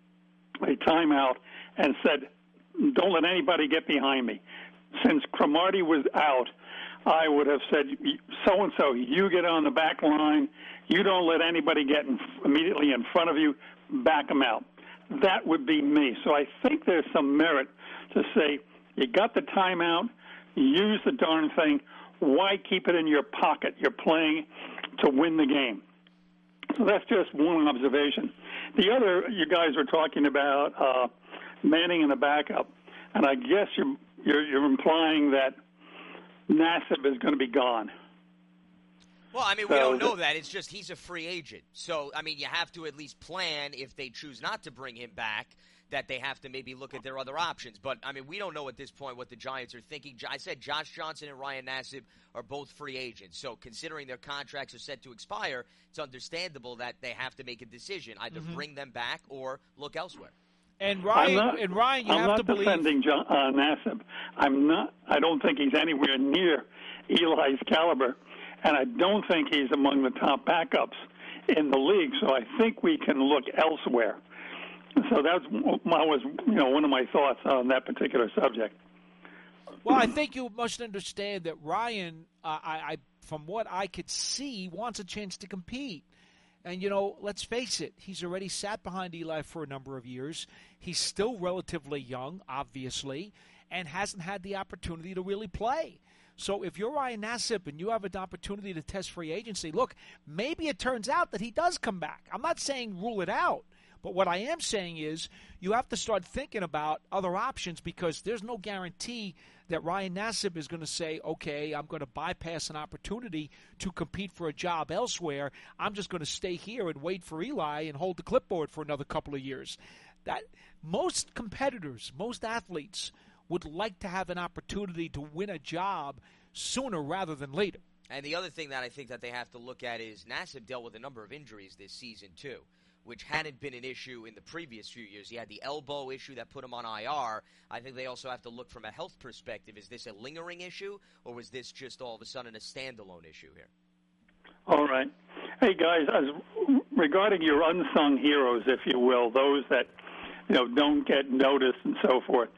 a timeout and said, don't let anybody get behind me. Since Cromartie was out, I would have said, so-and-so, you get on the back line. You don't let anybody get in, immediately in front of you. Back them out. That would be me. So I think there's some merit to say, you got the timeout, use the darn thing. Why keep it in your pocket? You're playing to win the game. So that's just one observation. The other, you guys were talking about uh, Manning and the backup, and I guess you're, you're, you're implying that Nassib is going to be gone. Well, I mean, we don't know that. It's just he's a free agent. So, I mean, you have to at least plan, if they choose not to bring him back, that they have to maybe look at their other options. But, I mean, we don't know at this point what the Giants are thinking. I said Josh Johnson and Ryan Nassib are both free agents. So, considering their contracts are set to expire, it's understandable that they have to make a decision, either mm-hmm. bring them back or look elsewhere. And Ryan, not, and Ryan, you I'm have not to believe. I'm not defending John, uh, Nassib. I'm not. I don't think he's anywhere near Eli's caliber, and I don't think he's among the top backups in the league. So I think we can look elsewhere. So that's was, you know, one of my thoughts on that particular subject. Well, I think you must understand that Ryan, uh, I, I, from what I could see, wants a chance to compete. And, you know, let's face it, he's already sat behind Eli for a number of years. He's still relatively young, obviously, and hasn't had the opportunity to really play. So if you're Ryan Nassib and you have an opportunity to test free agency, look, maybe it turns out that he does come back. I'm not saying rule it out. But what I am saying is you have to start thinking about other options, because there's no guarantee that Ryan Nassib is going to say, okay, I'm going to bypass an opportunity to compete for a job elsewhere. I'm just going to stay here and wait for Eli and hold the clipboard for another couple of years. That most competitors, most athletes would like to have an opportunity to win a job sooner rather than later. And the other thing that I think that they have to look at is Nassib dealt with a number of injuries this season too, which hadn't been an issue in the previous few years. He had the elbow issue that put him on I R. I think they also have to look from a health perspective. Is this a lingering issue, or was this just all of a sudden a standalone issue here? All right. Hey, guys, as regarding your unsung heroes, if you will, those that, you know, don't get noticed and so forth,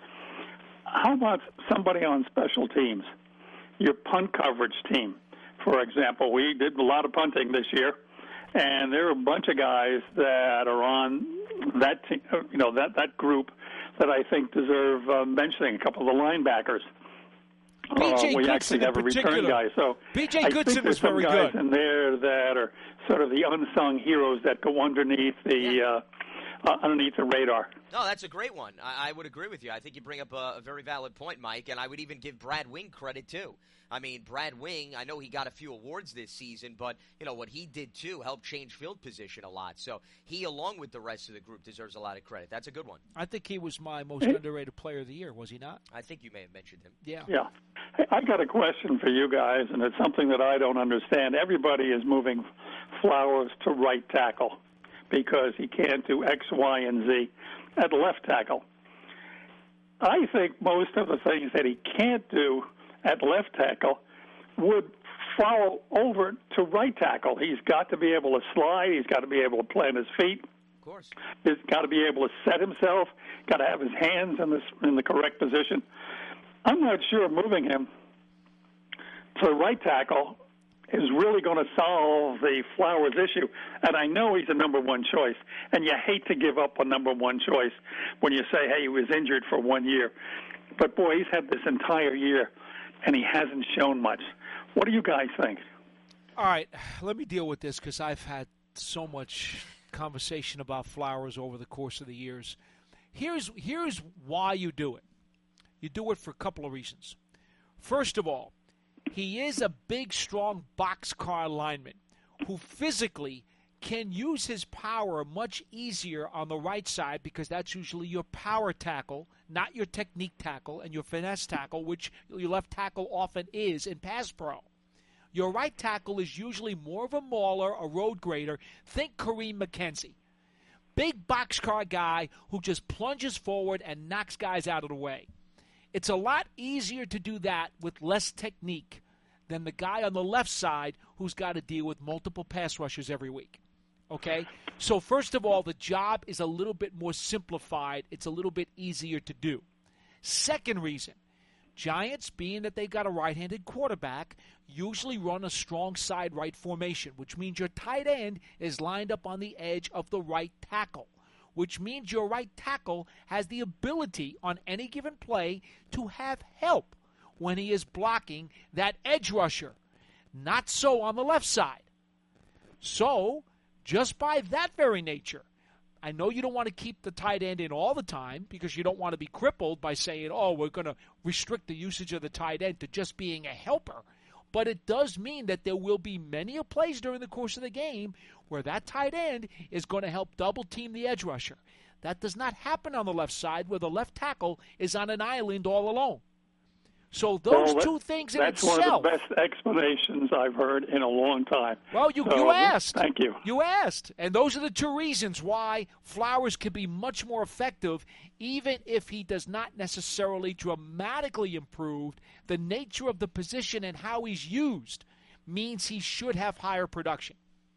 how about somebody on special teams? Your punt coverage team, for example. We did a lot of punting this year. And there are a bunch of guys that are on that, te- you know, that, that group that I think deserve uh, mentioning. A couple of the linebackers. B J Uh, we Goodson actually have a return guy. So B J I Goodson think there's was some very guys good. in there that are sort of the unsung heroes that go underneath the Yeah. uh, uh, underneath the radar. No, that's a great one. I, I would agree with you. I think you bring up a, a very valid point, Mike, and I would even give Brad Wing credit, too. I mean, Brad Wing, I know he got a few awards this season, but, you know, what he did, too, helped change field position a lot. So he, along with the rest of the group, deserves a lot of credit. That's a good one. I think he was my most underrated player of the year, was he not? I think you may have mentioned him. Yeah. Yeah. Hey, I got a question for you guys, and it's something that I don't understand. Everybody is moving Flowers to right tackle because he can't do X, Y, and Z at left tackle. I think most of the things that he can't do at left tackle would follow over to right tackle. He's got to be able to slide. He's got to be able to plant his feet. Of course. He's got to be able to set himself. Got to have his hands in the in the correct position. I'm not sure moving him to right tackle is really going to solve the Flowers issue. And I know he's a number one choice, and you hate to give up a number one choice when you say, hey, he was injured for one year. But, boy, he's had this entire year, and he hasn't shown much. What do you guys think? All right, let me deal with this because I've had so much conversation about Flowers over the course of the years. Here's, here's why you do it. You do it for a couple of reasons. First of all, he is a big, strong boxcar lineman who physically can use his power much easier on the right side because that's usually your power tackle, not your technique tackle and your finesse tackle, which your left tackle often is in pass pro. Your right tackle is usually more of a mauler, a road grader. Think Kareem McKenzie. Big boxcar guy who just plunges forward and knocks guys out of the way. It's a lot easier to do that with less technique than the guy on the left side who's got to deal with multiple pass rushers every week. Okay? So first of all, the job is a little bit more simplified. It's a little bit easier to do. Second reason, Giants, being that they've got a right-handed quarterback, usually run a strong side right formation, which means your tight end is lined up on the edge of the right tackle, which means your right tackle has the ability on any given play to have help when he is blocking that edge rusher. Not so on the left side. So, just by that very nature, I know you don't want to keep the tight end in all the time because you don't want to be crippled by saying, oh, we're going to restrict the usage of the tight end to just being a helper. But it does mean that there will be many plays during the course of the game where that tight end is going to help double-team the edge rusher. That does not happen on the left side where the left tackle is on an island all alone. So those well, two things in that's itself. That's one of the best explanations I've heard in a long time. Well, you, so, you asked. Thank you. You asked. And those are the two reasons why Flowers can be much more effective, even if he does not necessarily dramatically improve. The nature of the position and how he's used means he should have higher production.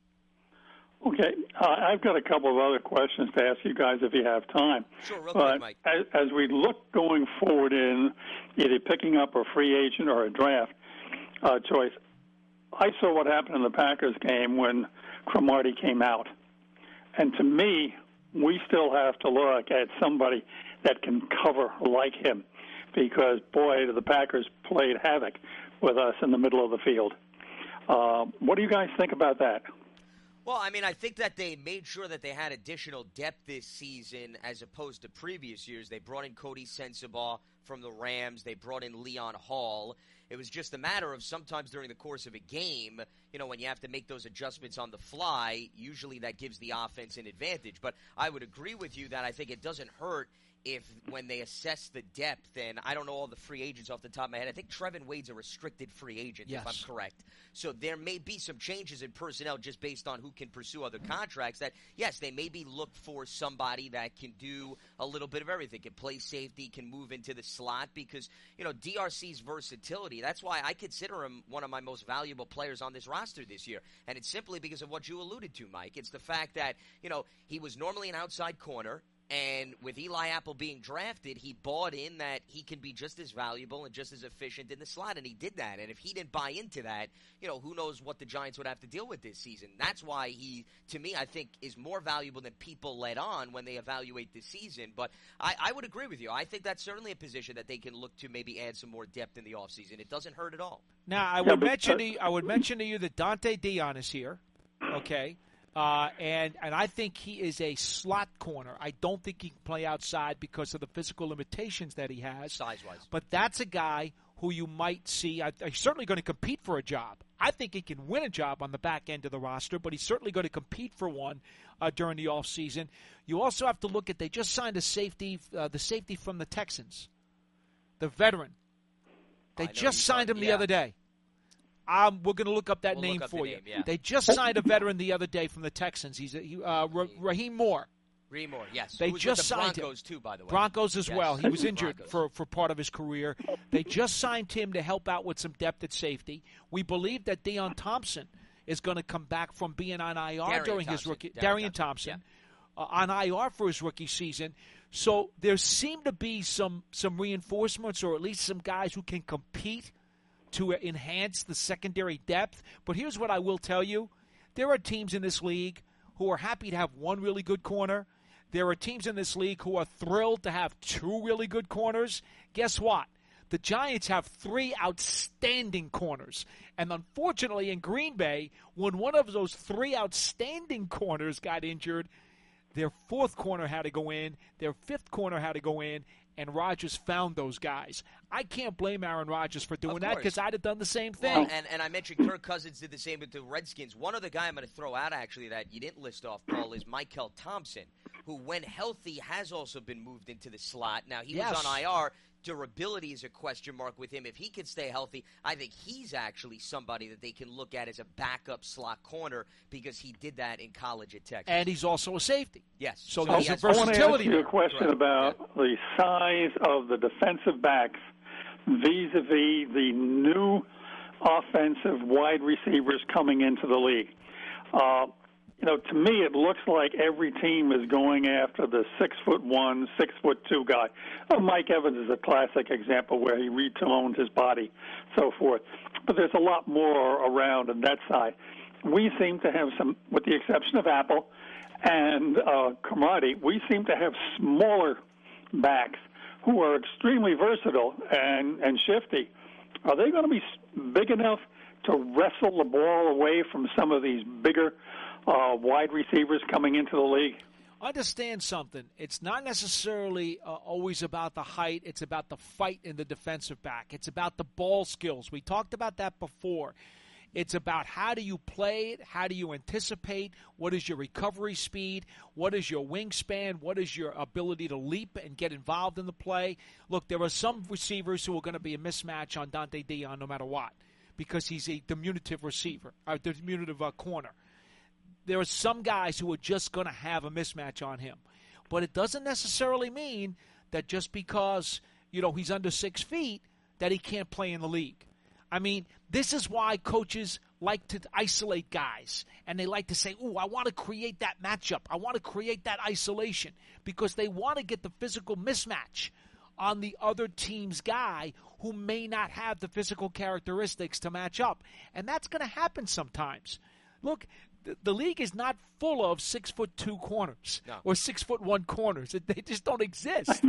Okay, uh, I've got a couple of other questions to ask you guys if you have time. Sure, real but quick, Mike. As, as we look going forward in either picking up a free agent or a draft uh, choice, I saw what happened in the Packers game when Cromartie came out. And to me, we still have to look at somebody that can cover like him because, boy, the Packers played havoc with us in the middle of the field. Uh, what do you guys think about that? Well, I mean, I think that they made sure that they had additional depth this season as opposed to previous years. They brought in Cody Sensabaugh from the Rams. They brought in Leon Hall. It was just a matter of sometimes during the course of a game, you know, when you have to make those adjustments on the fly, usually that gives the offense an advantage. But I would agree with you that I think it doesn't hurt if when they assess the depth, and I don't know all the free agents off the top of my head, I think Trevin Wade's a restricted free agent, yes. if I'm correct. So there may be some changes in personnel just based on who can pursue other contracts that, yes, they maybe look for somebody that can do a little bit of everything, can play safety, can move into the slot because, you know, D R C's versatility, that's why I consider him one of my most valuable players on this roster this year. And it's simply because of what you alluded to, Mike. It's the fact that, you know, he was normally an outside corner. And with Eli Apple being drafted, he bought in that he can be just as valuable and just as efficient in the slot, and he did that. And if he didn't buy into that, you know, who knows what the Giants would have to deal with this season. That's why he, to me, I think is more valuable than people let on when they evaluate this season. But I, I would agree with you. I think that's certainly a position that they can look to maybe add some more depth in the offseason. It doesn't hurt at all. Now, I would, mention, to you, I would mention to you that Dante Dion is here, okay? Uh, and, and I think he is a slot corner. I don't think he can play outside because of the physical limitations that he has. Size-wise. But that's a guy who you might see. I, he's certainly going to compete for a job. I think he can win a job on the back end of the roster, but he's certainly going to compete for one uh, during the offseason. You also have to look at, they just signed a safety, uh, the safety from the Texans, the veteran. They just signed him yeah. the other day. Um, we're going to look up that we'll name up for name, you. Yeah. They just signed a veteran the other day from the Texans. He's a, he, uh, Raheem Moore. Raheem Moore, yes. They Who was just with the signed Broncos him. too, by the way. Broncos as yes. well. He was injured Broncos. for, for part of his career. They just signed him to help out with some depth at safety. We believe that Deion Thompson is going to come back from being on I R Darian during Thompson. his rookie. Darian, Darian Thompson, Thompson. Yeah. uh, on I R for his rookie season. So there seem to be some some reinforcements, or at least some guys who can compete to enhance the secondary depth. But here's what I will tell you. There are teams in this league who are happy to have one really good corner. There are teams in this league who are thrilled to have two really good corners. Guess what? The Giants have three outstanding corners. And unfortunately in Green Bay, when one of those three outstanding corners got injured, their fourth corner had to go in, their fifth corner had to go in, and Rodgers found those guys. I can't blame Aaron Rodgers for doing that because I'd have done the same thing. Well, and, and I mentioned Kirk Cousins did the same with the Redskins. One other guy I'm going to throw out, actually, that you didn't list off, Paul, is Michael Thompson, who, when healthy, has also been moved into the slot. Now, he yes. was on I R. Durability is a question mark with him. If he can stay healthy, I think he's actually somebody that they can look at as a backup slot corner because he did that in college at Texas. And he's also a safety. Yes. So, so there's a I want to versatility ask you a there. question Correct. about yeah. the size of the defensive backs vis-a-vis the new offensive wide receivers coming into the league. Uh, you know, to me, it looks like every team is going after the six foot one, six foot two guy. Oh, Mike Evans is a classic example where he retoned his body, so forth. But there's a lot more around on that side. We seem to have some, with the exception of Apple and uh, Cromartie, we seem to have smaller backs who are extremely versatile and, and shifty. Are they going to be big enough to wrestle the ball away from some of these bigger uh, wide receivers coming into the league? Understand something. It's not necessarily uh, always about the height. It's about the fight in the defensive back. It's about the ball skills. We talked about that before. It's about how do you play it, how do you anticipate, what is your recovery speed, what is your wingspan, what is your ability to leap and get involved in the play. Look, there are some receivers who are going to be a mismatch on Dante Dion no matter what because he's a diminutive receiver, a diminutive uh, corner. There are some guys who are just going to have a mismatch on him. But it doesn't necessarily mean that just because, you know, he's under six feet that he can't play in the league. I mean, this is why coaches like to isolate guys, and they like to say, ooh, I want to create that matchup. I want to create that isolation because they want to get the physical mismatch on the other team's guy who may not have the physical characteristics to match up. And that's going to happen sometimes. Look, the, the league is not full of six foot two corners no. or six foot one corners. They just don't exist.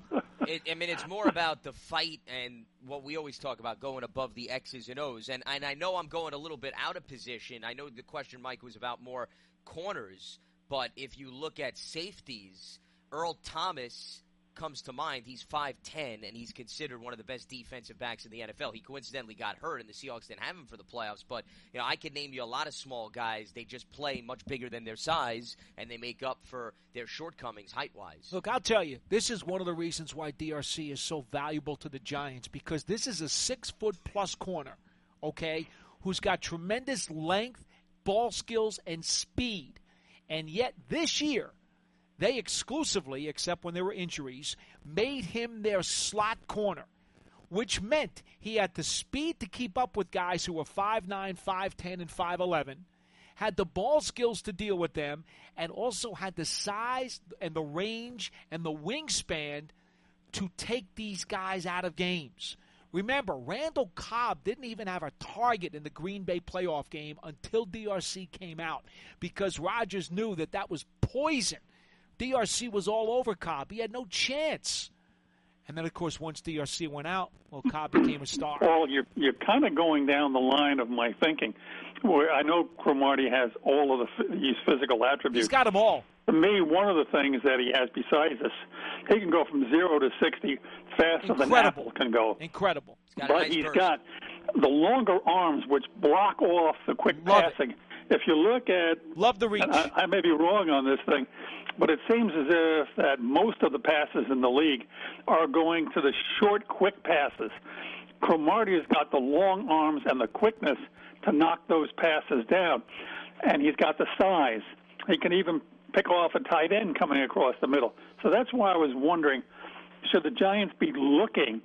It, I mean, it's more about the fight and what we always talk about, going above the X's and O's. And, and I know I'm going a little bit out of position. I know the question, Mike, was about more corners. But if you look at safeties, Earl Thomas comes to mind. He's five ten, and he's considered one of the best defensive backs in the N F L. He coincidentally got hurt, and the Seahawks didn't have him for the playoffs. But, you know, I could name you a lot of small guys. They just play much bigger than their size, and they make up for their shortcomings height-wise. Look, I'll tell you, this is one of the reasons why D R C is so valuable to the Giants, because this is a six-foot-plus corner, okay, who's got tremendous length, ball skills, and speed. And yet this year, they exclusively, except when there were injuries, made him their slot corner, which meant he had the speed to keep up with guys who were five nine, five ten, and five eleven, had the ball skills to deal with them, and also had the size and the range and the wingspan to take these guys out of games. Remember, Randall Cobb didn't even have a target in the Green Bay playoff game until D R C came out because Rodgers knew that that was poison. D R C was all over Cobb. He had no chance. And then, of course, once D R C went out, well, Cobb became a star. Well, you're, you're kind of going down the line of my thinking. Where I know Cromartie has all of the, these physical attributes. He's got them all. To me, one of the things that he has besides this, he can go from zero to sixty faster Incredible. than Apple can go. Incredible. He's got but a nice he's burst. got the longer arms, which block off the quick Love passing. It. If you look at, Love the reach. and I, I may be wrong on this thing, but it seems as if that most of the passes in the league are going to the short, quick passes. Cromartie has got the long arms and the quickness to knock those passes down, and he's got the size. He can even pick off a tight end coming across the middle. So that's why I was wondering, should the Giants be looking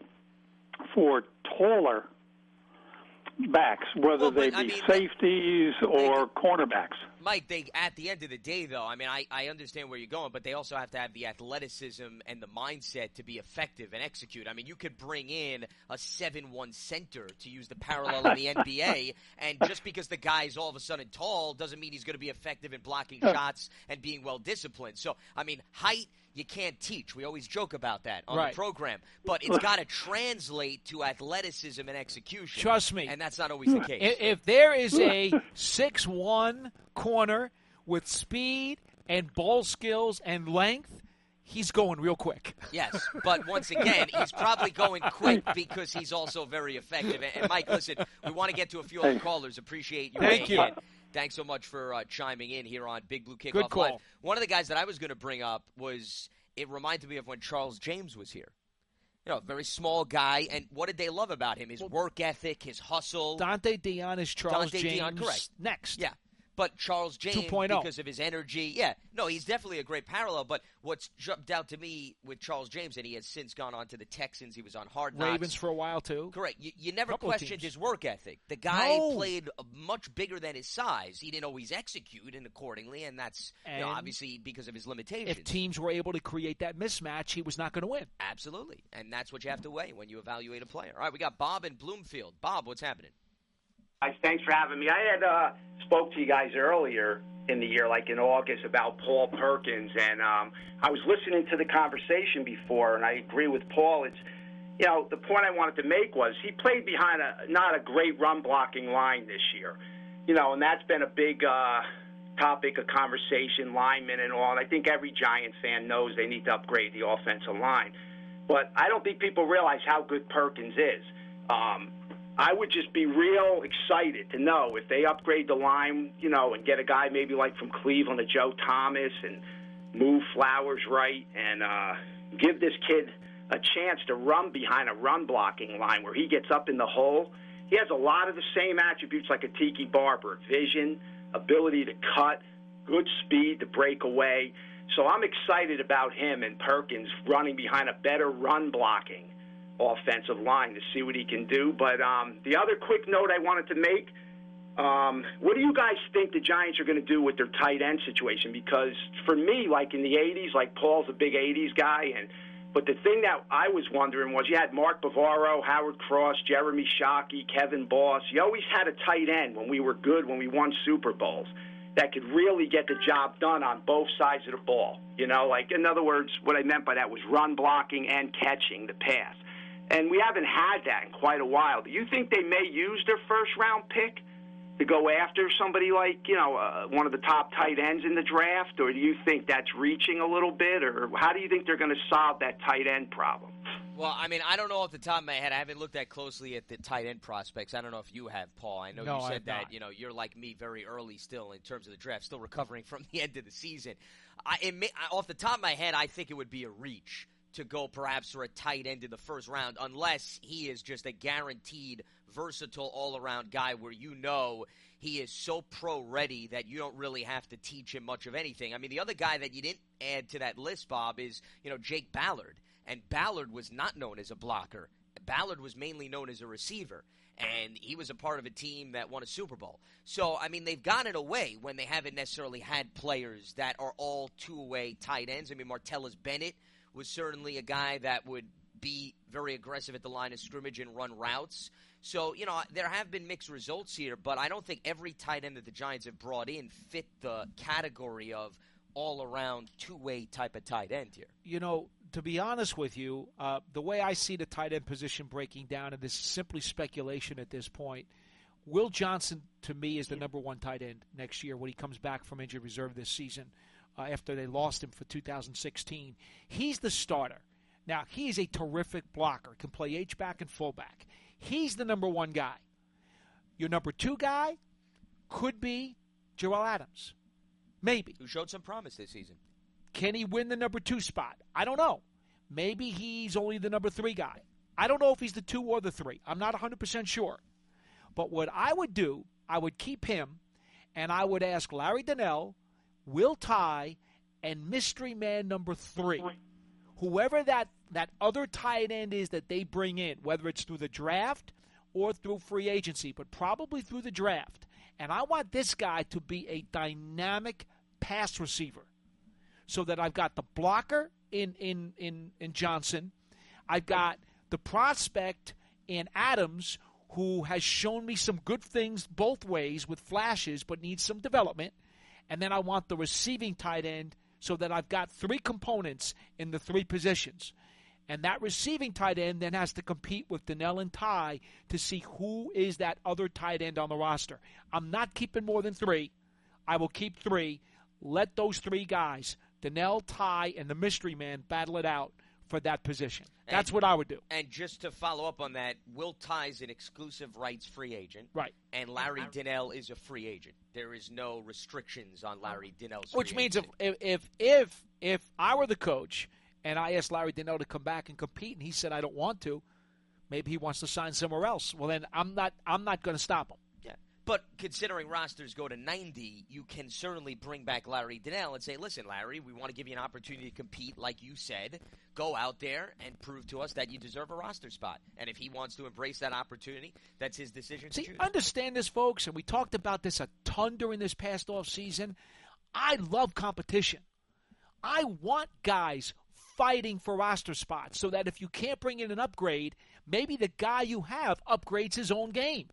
for taller backs, whether Well, they but, I be mean, safeties or cornerbacks? Mike, they at the end of the day, though, I mean, I, I understand where you're going, but they also have to have the athleticism and the mindset to be effective and execute. I mean, you could bring in a seven one center, to use the parallel in the N B A, and just because the guy's all of a sudden tall doesn't mean he's going to be effective in blocking shots and being well-disciplined. So, I mean, height you can't teach. We always joke about that on right. the program. But it's got to translate to athleticism and execution. Trust me. And that's not always the case. If, if there is a six one corner with speed and ball skills and length, he's going real quick. Yes, but once again, he's probably going quick because he's also very effective. And, and Mike, listen, we want to get to a few other callers. Appreciate you Thank weighing you. in. Thanks so much for uh, chiming in here on Big Blue Kickoff Good call. Live. One of the guys that I was going to bring up was, it reminded me of when Charles James was here. You know, very small guy, and what did they love about him? His work ethic, his hustle. Dante Dion is Charles Dante James Dion, correct. next. Yeah. But Charles James, two point oh. because of his energy, yeah, no, he's definitely a great parallel. But what's jumped out to me with Charles James, and he has since gone on to the Texans. He was on Hard Knocks. Ravens for a while, too. Correct. You, you never Couple questioned his work ethic. The guy No. played much bigger than his size. He didn't always execute, and accordingly, and that's And you know, obviously because of his limitations. If teams were able to create that mismatch, he was not going to win. Absolutely. And that's what you have to weigh when you evaluate a player. All right, we got Bob in Bloomfield. Bob, what's happening? Guys, thanks for having me. I had uh, spoke to you guys earlier in the year, like in August, about Paul Perkins, and um, I was listening to the conversation before, and I agree with Paul. It's, you know, the point I wanted to make was he played behind a not a great run-blocking line this year, you know, and that's been a big uh, topic of conversation, linemen and all, and I think every Giants fan knows they need to upgrade the offensive line. But I don't think people realize how good Perkins is. Um, I would just be real excited to know if they upgrade the line, you know, and get a guy maybe like from Cleveland, a Joe Thomas, and move Flowers right, and uh, give this kid a chance to run behind a run-blocking line where he gets up in the hole. He has a lot of the same attributes like a Tiki Barber: vision, ability to cut, good speed to break away. So I'm excited about him and Perkins running behind a better run-blocking offensive line to see what he can do. But um, the other quick note I wanted to make, um, what do you guys think the Giants are going to do with their tight end situation? Because for me, like in the eighties, like Paul's a big eighties guy, and but the thing that I was wondering was you had Mark Bavaro, Howard Cross, Jeremy Shockey, Kevin Boss. You always had a tight end when we were good, when we won Super Bowls, that could really get the job done on both sides of the ball. You know, like, in other words, what I meant by that was run blocking and catching the pass. And we haven't had that in quite a while. Do you think they may use their first-round pick to go after somebody like, you know, uh, one of the top tight ends in the draft? Or do you think that's reaching a little bit? Or how do you think they're going to solve that tight end problem? Well, I mean, I don't know off the top of my head. I haven't looked that closely at the tight end prospects. I don't know if you have, Paul. I know no, you said that, not. you know, you're like me, very early still in terms of the draft, still recovering from the end of the season. I, it may, off the top of my head, I think it would be a reach to go perhaps for a tight end in the first round, unless he is just a guaranteed, versatile, all-around guy where you know he is so pro-ready that you don't really have to teach him much of anything. I mean, the other guy that you didn't add to that list, Bob, is, you know, Jake Ballard. And Ballard was not known as a blocker. Ballard was mainly known as a receiver. And he was a part of a team that won a Super Bowl. So, I mean, they've gotten away when they haven't necessarily had players that are all two-way tight ends. I mean, Martellus Bennett was certainly a guy that would be very aggressive at the line of scrimmage and run routes. So, you know, there have been mixed results here, but I don't think every tight end that the Giants have brought in fit the category of all-around two-way type of tight end here. You know, to be honest with you, uh, the way I see the tight end position breaking down, and this is simply speculation at this point, Will Johnson, to me, is the number one tight end next year when he comes back from injured reserve this season. Uh, after they lost him for two thousand sixteen. He's the starter. Now, he's a terrific blocker. Can play H-back and fullback. He's the number one guy. Your number two guy could be Joel Adams. Maybe. Who showed some promise this season. Can he win the number two spot? I don't know. Maybe he's only the number three guy. I don't know if he's the two or the three. I'm not one hundred percent sure. But what I would do, I would keep him, and I would ask Larry Donnell, Will Tye, and mystery man number three. Whoever that, that other tight end is that they bring in, whether it's through the draft or through free agency, but probably through the draft. And I want this guy to be a dynamic pass receiver so that I've got the blocker in, in, in, in Johnson. I've got the prospect in Adams, who has shown me some good things both ways with flashes but needs some development. And then I want the receiving tight end so that I've got three components in the three positions. And that receiving tight end then has to compete with Donnell and Tye to see who is that other tight end on the roster. I'm not keeping more than three. I will keep three. Let those three guys, Donnell, Tye, and the mystery man, battle it out for that position. That's and, what I would do. And just to follow up on that, Will Tye's an exclusive rights free agent. Right. And Larry Donnell is a free agent. There is no restrictions on Larry Donnell's free Which means if, agency. if if if if I were the coach and I asked Larry Donnell to come back and compete and he said I don't want to, maybe he wants to sign somewhere else. Well, then I'm not I'm not going to stop him. Yeah. But considering rosters go to ninety, you can certainly bring back Larry Donnell and say, listen, Larry, we want to give you an opportunity to compete, like you said. Go out there and prove to us that you deserve a roster spot. And if he wants to embrace that opportunity, that's his decision to See, choose. understand this, folks, and we talked about this a ton during this past offseason. I love competition. I want guys fighting for roster spots so that if you can't bring in an upgrade, maybe the guy you have upgrades his own game.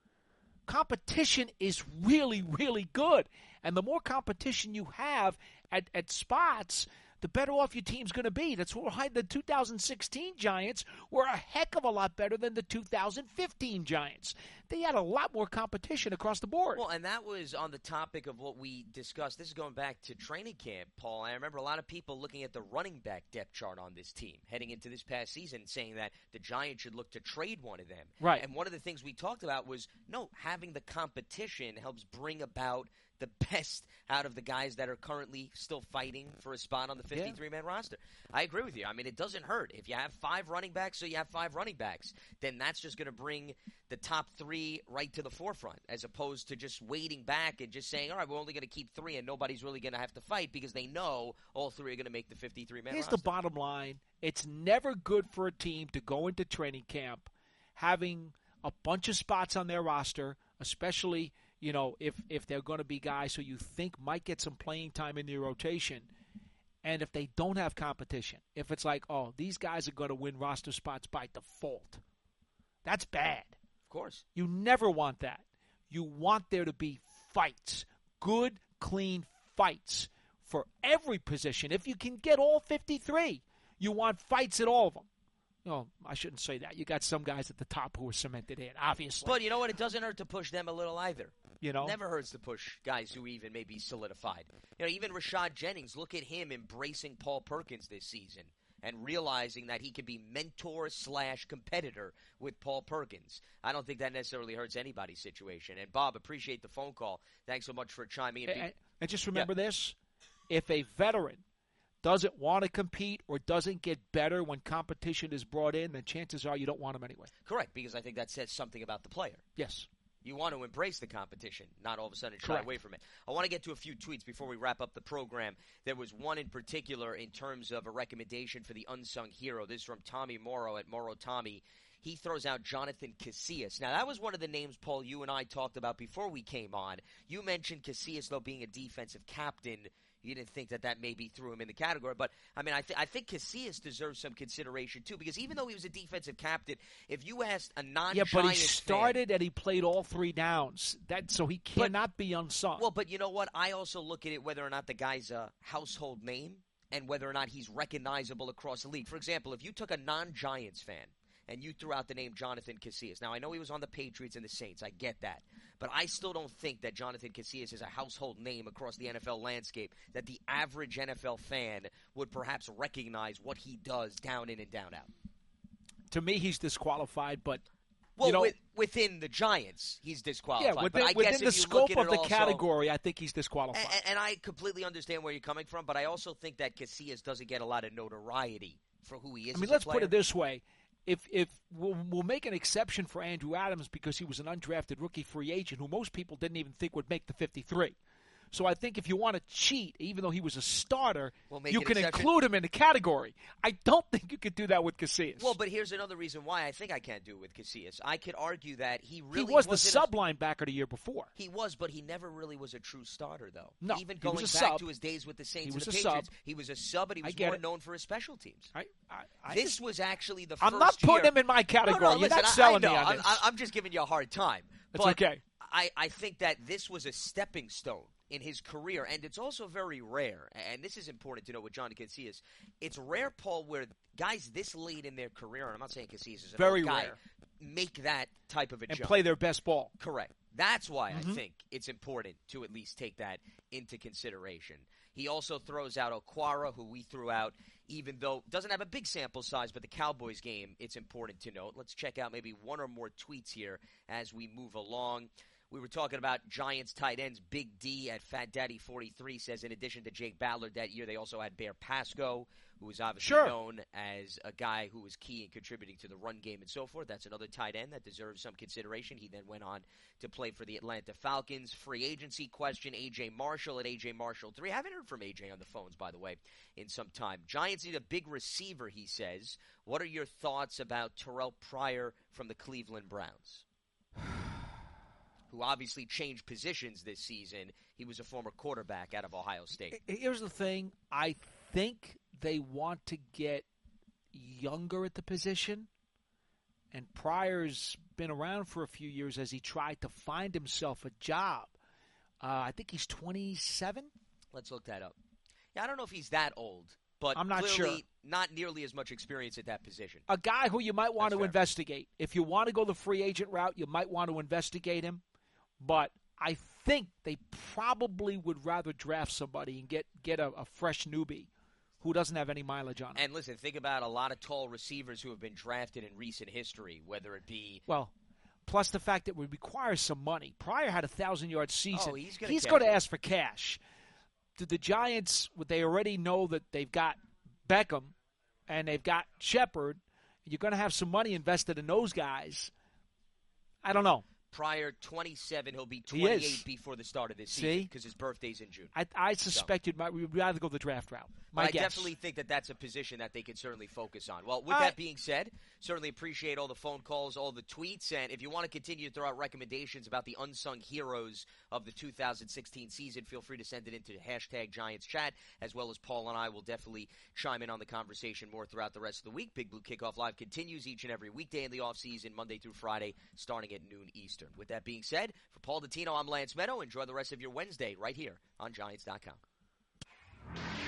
Competition is really, really good. And the more competition you have at, at spots, the better off your team's going to be. That's why the two thousand sixteen Giants were a heck of a lot better than the two thousand fifteen Giants. They had a lot more competition across the board. Well, and that was on the topic of what we discussed. This is going back to training camp, Paul. I remember a lot of people looking at the running back depth chart on this team heading into this past season, saying that the Giants should look to trade one of them. Right. And one of the things we talked about was, no, having the competition helps bring about the best out of the guys that are currently still fighting for a spot on the fifty-three man roster. I agree with you. I mean, it doesn't hurt. If you have five running backs, so you have five running backs, then that's just going to bring the top three right to the forefront, as opposed to just waiting back and just saying, all right, we're only going to keep three and nobody's really going to have to fight because they know all three are going to make the fifty-three man Here's roster. the bottom line. It's never good for a team to go into training camp having a bunch of spots on their roster, especially – you know, if, if they're going to be guys who you think might get some playing time in their rotation, and if they don't have competition, if it's like, oh, these guys are going to win roster spots by default, that's bad. Of course. You never want that. You want there to be fights, good, clean fights for every position. If you can get all fifty-three, you want fights at all of them. No, I shouldn't say that. You got some guys at the top who are cemented in, obviously. But you know what? It doesn't hurt to push them a little either. You know? Never hurts to push guys who even may be solidified. You know, even Rashad Jennings, look at him embracing Paul Perkins this season and realizing that he can be mentor slash competitor with Paul Perkins. I don't think that necessarily hurts anybody's situation. And, Bob, appreciate the phone call. Thanks so much for chiming in. And, and just remember yeah. this. If a veteran doesn't want to compete or doesn't get better when competition is brought in, then chances are you don't want him anyway. Correct, because I think that says something about the player. Yes. You want to embrace the competition, not all of a sudden shy Correct. away from it. I want to get to a few tweets before we wrap up the program. There was one in particular in terms of a recommendation for the unsung hero. This is from Tommy Morrow at Morrow Tommy. He throws out Jonathan Casillas. Now, that was one of the names, Paul, you and I talked about before we came on. You mentioned Casillas, though, being a defensive captain. You didn't think that that maybe threw him in the category. But, I mean, I, th- I think Casillas deserves some consideration, too, because even though he was a defensive captain, if you asked a non-Giants Yeah, but he started fan, and he played all three downs. That So he cannot but, be unsung. Well, but you know what? I also look at it whether or not the guy's a household name and whether or not he's recognizable across the league. For example, if you took a non-Giants fan and you threw out the name Jonathan Casillas. Now, I know he was on the Patriots and the Saints. I get that. But I still don't think that Jonathan Casillas is a household name across the N F L landscape, that the average N F L fan would perhaps recognize what he does down in and down out. To me, he's disqualified, but Well, you know, with, within the Giants, he's disqualified. yeah, within, but I within guess the if you scope look at of the it also, category, I think he's disqualified. And, and I completely understand where you're coming from, but I also think that Casillas doesn't get a lot of notoriety for who he is. I mean, as a let's player. put it this way. If if we'll, we'll make an exception for Andrew Adams because he was an undrafted rookie free agent who most people didn't even think would make the fifty-three. So I think if you want to cheat, even though he was a starter, We'll make you an can exception. include him in the category. I don't think you could do that with Casillas. Well, but here's another reason why I think I can't do it with Casillas. I could argue that he really he was the wasn't sub a, linebacker the year before. He was, but he never really was a true starter, though. No, even he going was a back sub. to his days with the Saints He and was the a Patriots, sub. he was a sub, but he I was get more it. known for his special teams. I, I, I this just, was actually the I'm first not putting year. him in my category. No, no, You're listen, not selling I, I know. me on I'm, this. I'm just giving you a hard time. It's but okay. I, I think that this was a stepping stone in his career, and it's also very rare, and this is important to know with John Casillas. It's rare, Paul, where guys this late in their career, and I'm not saying Casillas is a Very guy, rare. make that type of a and jump. play their best ball. Correct. That's why Mm-hmm. I think it's important to at least take that into consideration. He also throws out Okwara, who we threw out, even though doesn't have a big sample size, but the Cowboys game, it's important to note. Let's check out maybe one or more tweets here as we move along. We were talking about Giants tight ends. Big D at Fat Daddy forty-three says, in addition to Jake Ballard that year, they also had Bear Pasco, who was obviously Sure. known as a guy who was key in contributing to the run game and so forth. That's another tight end that deserves some consideration. He then went on to play for the Atlanta Falcons. Free agency question, A J Marshall at A J Marshall three. I haven't heard from A J on the phones, by the way, in some time. Giants need a big receiver, he says. What are your thoughts about Terrell Pryor from the Cleveland Browns? Who obviously changed positions this season. He was a former quarterback out of Ohio State. Here's the thing. I think they want to get younger at the position, and Pryor's been around for a few years as he tried to find himself a job. Uh, I think he's twenty-seven. Let's look that up. Yeah, I don't know if he's that old, but I'm not clearly sure. not nearly as much experience at that position. A guy who you might want That's to fair. investigate. If you want to go the free agent route, you might want to investigate him. But I think they probably would rather draft somebody and get, get a, a fresh newbie who doesn't have any mileage on him. And listen, think about a lot of tall receivers who have been drafted in recent history, whether it be Well, plus the fact that it would require some money. Pryor had a thousand-yard season. Oh, he's gonna he's cash going to it. ask for cash. Did the Giants, would they already know that they've got Beckham and they've got Shepard, you're going to have some money invested in those guys? I don't know. Pryor, twenty-seven. He'll be He twenty-eight is. before the start of this See? season because his birthday's in June. I, I suspect you'd might, we'd rather go the draft route. My But I guess. definitely think that that's a position that they could certainly focus on. Well, with All that right. being said, certainly appreciate all the phone calls, all the tweets, and if you want to continue to throw out recommendations about the unsung heroes of the two thousand sixteen season, feel free to send it into hashtag Giants Chat, as well as Paul and I will definitely chime in on the conversation more throughout the rest of the week. Big Blue Kickoff Live continues each and every weekday in the offseason, Monday through Friday, starting at noon Eastern. With that being said, for Paul Dottino, I'm Lance Meadow. Enjoy the rest of your Wednesday right here on Giants dot com.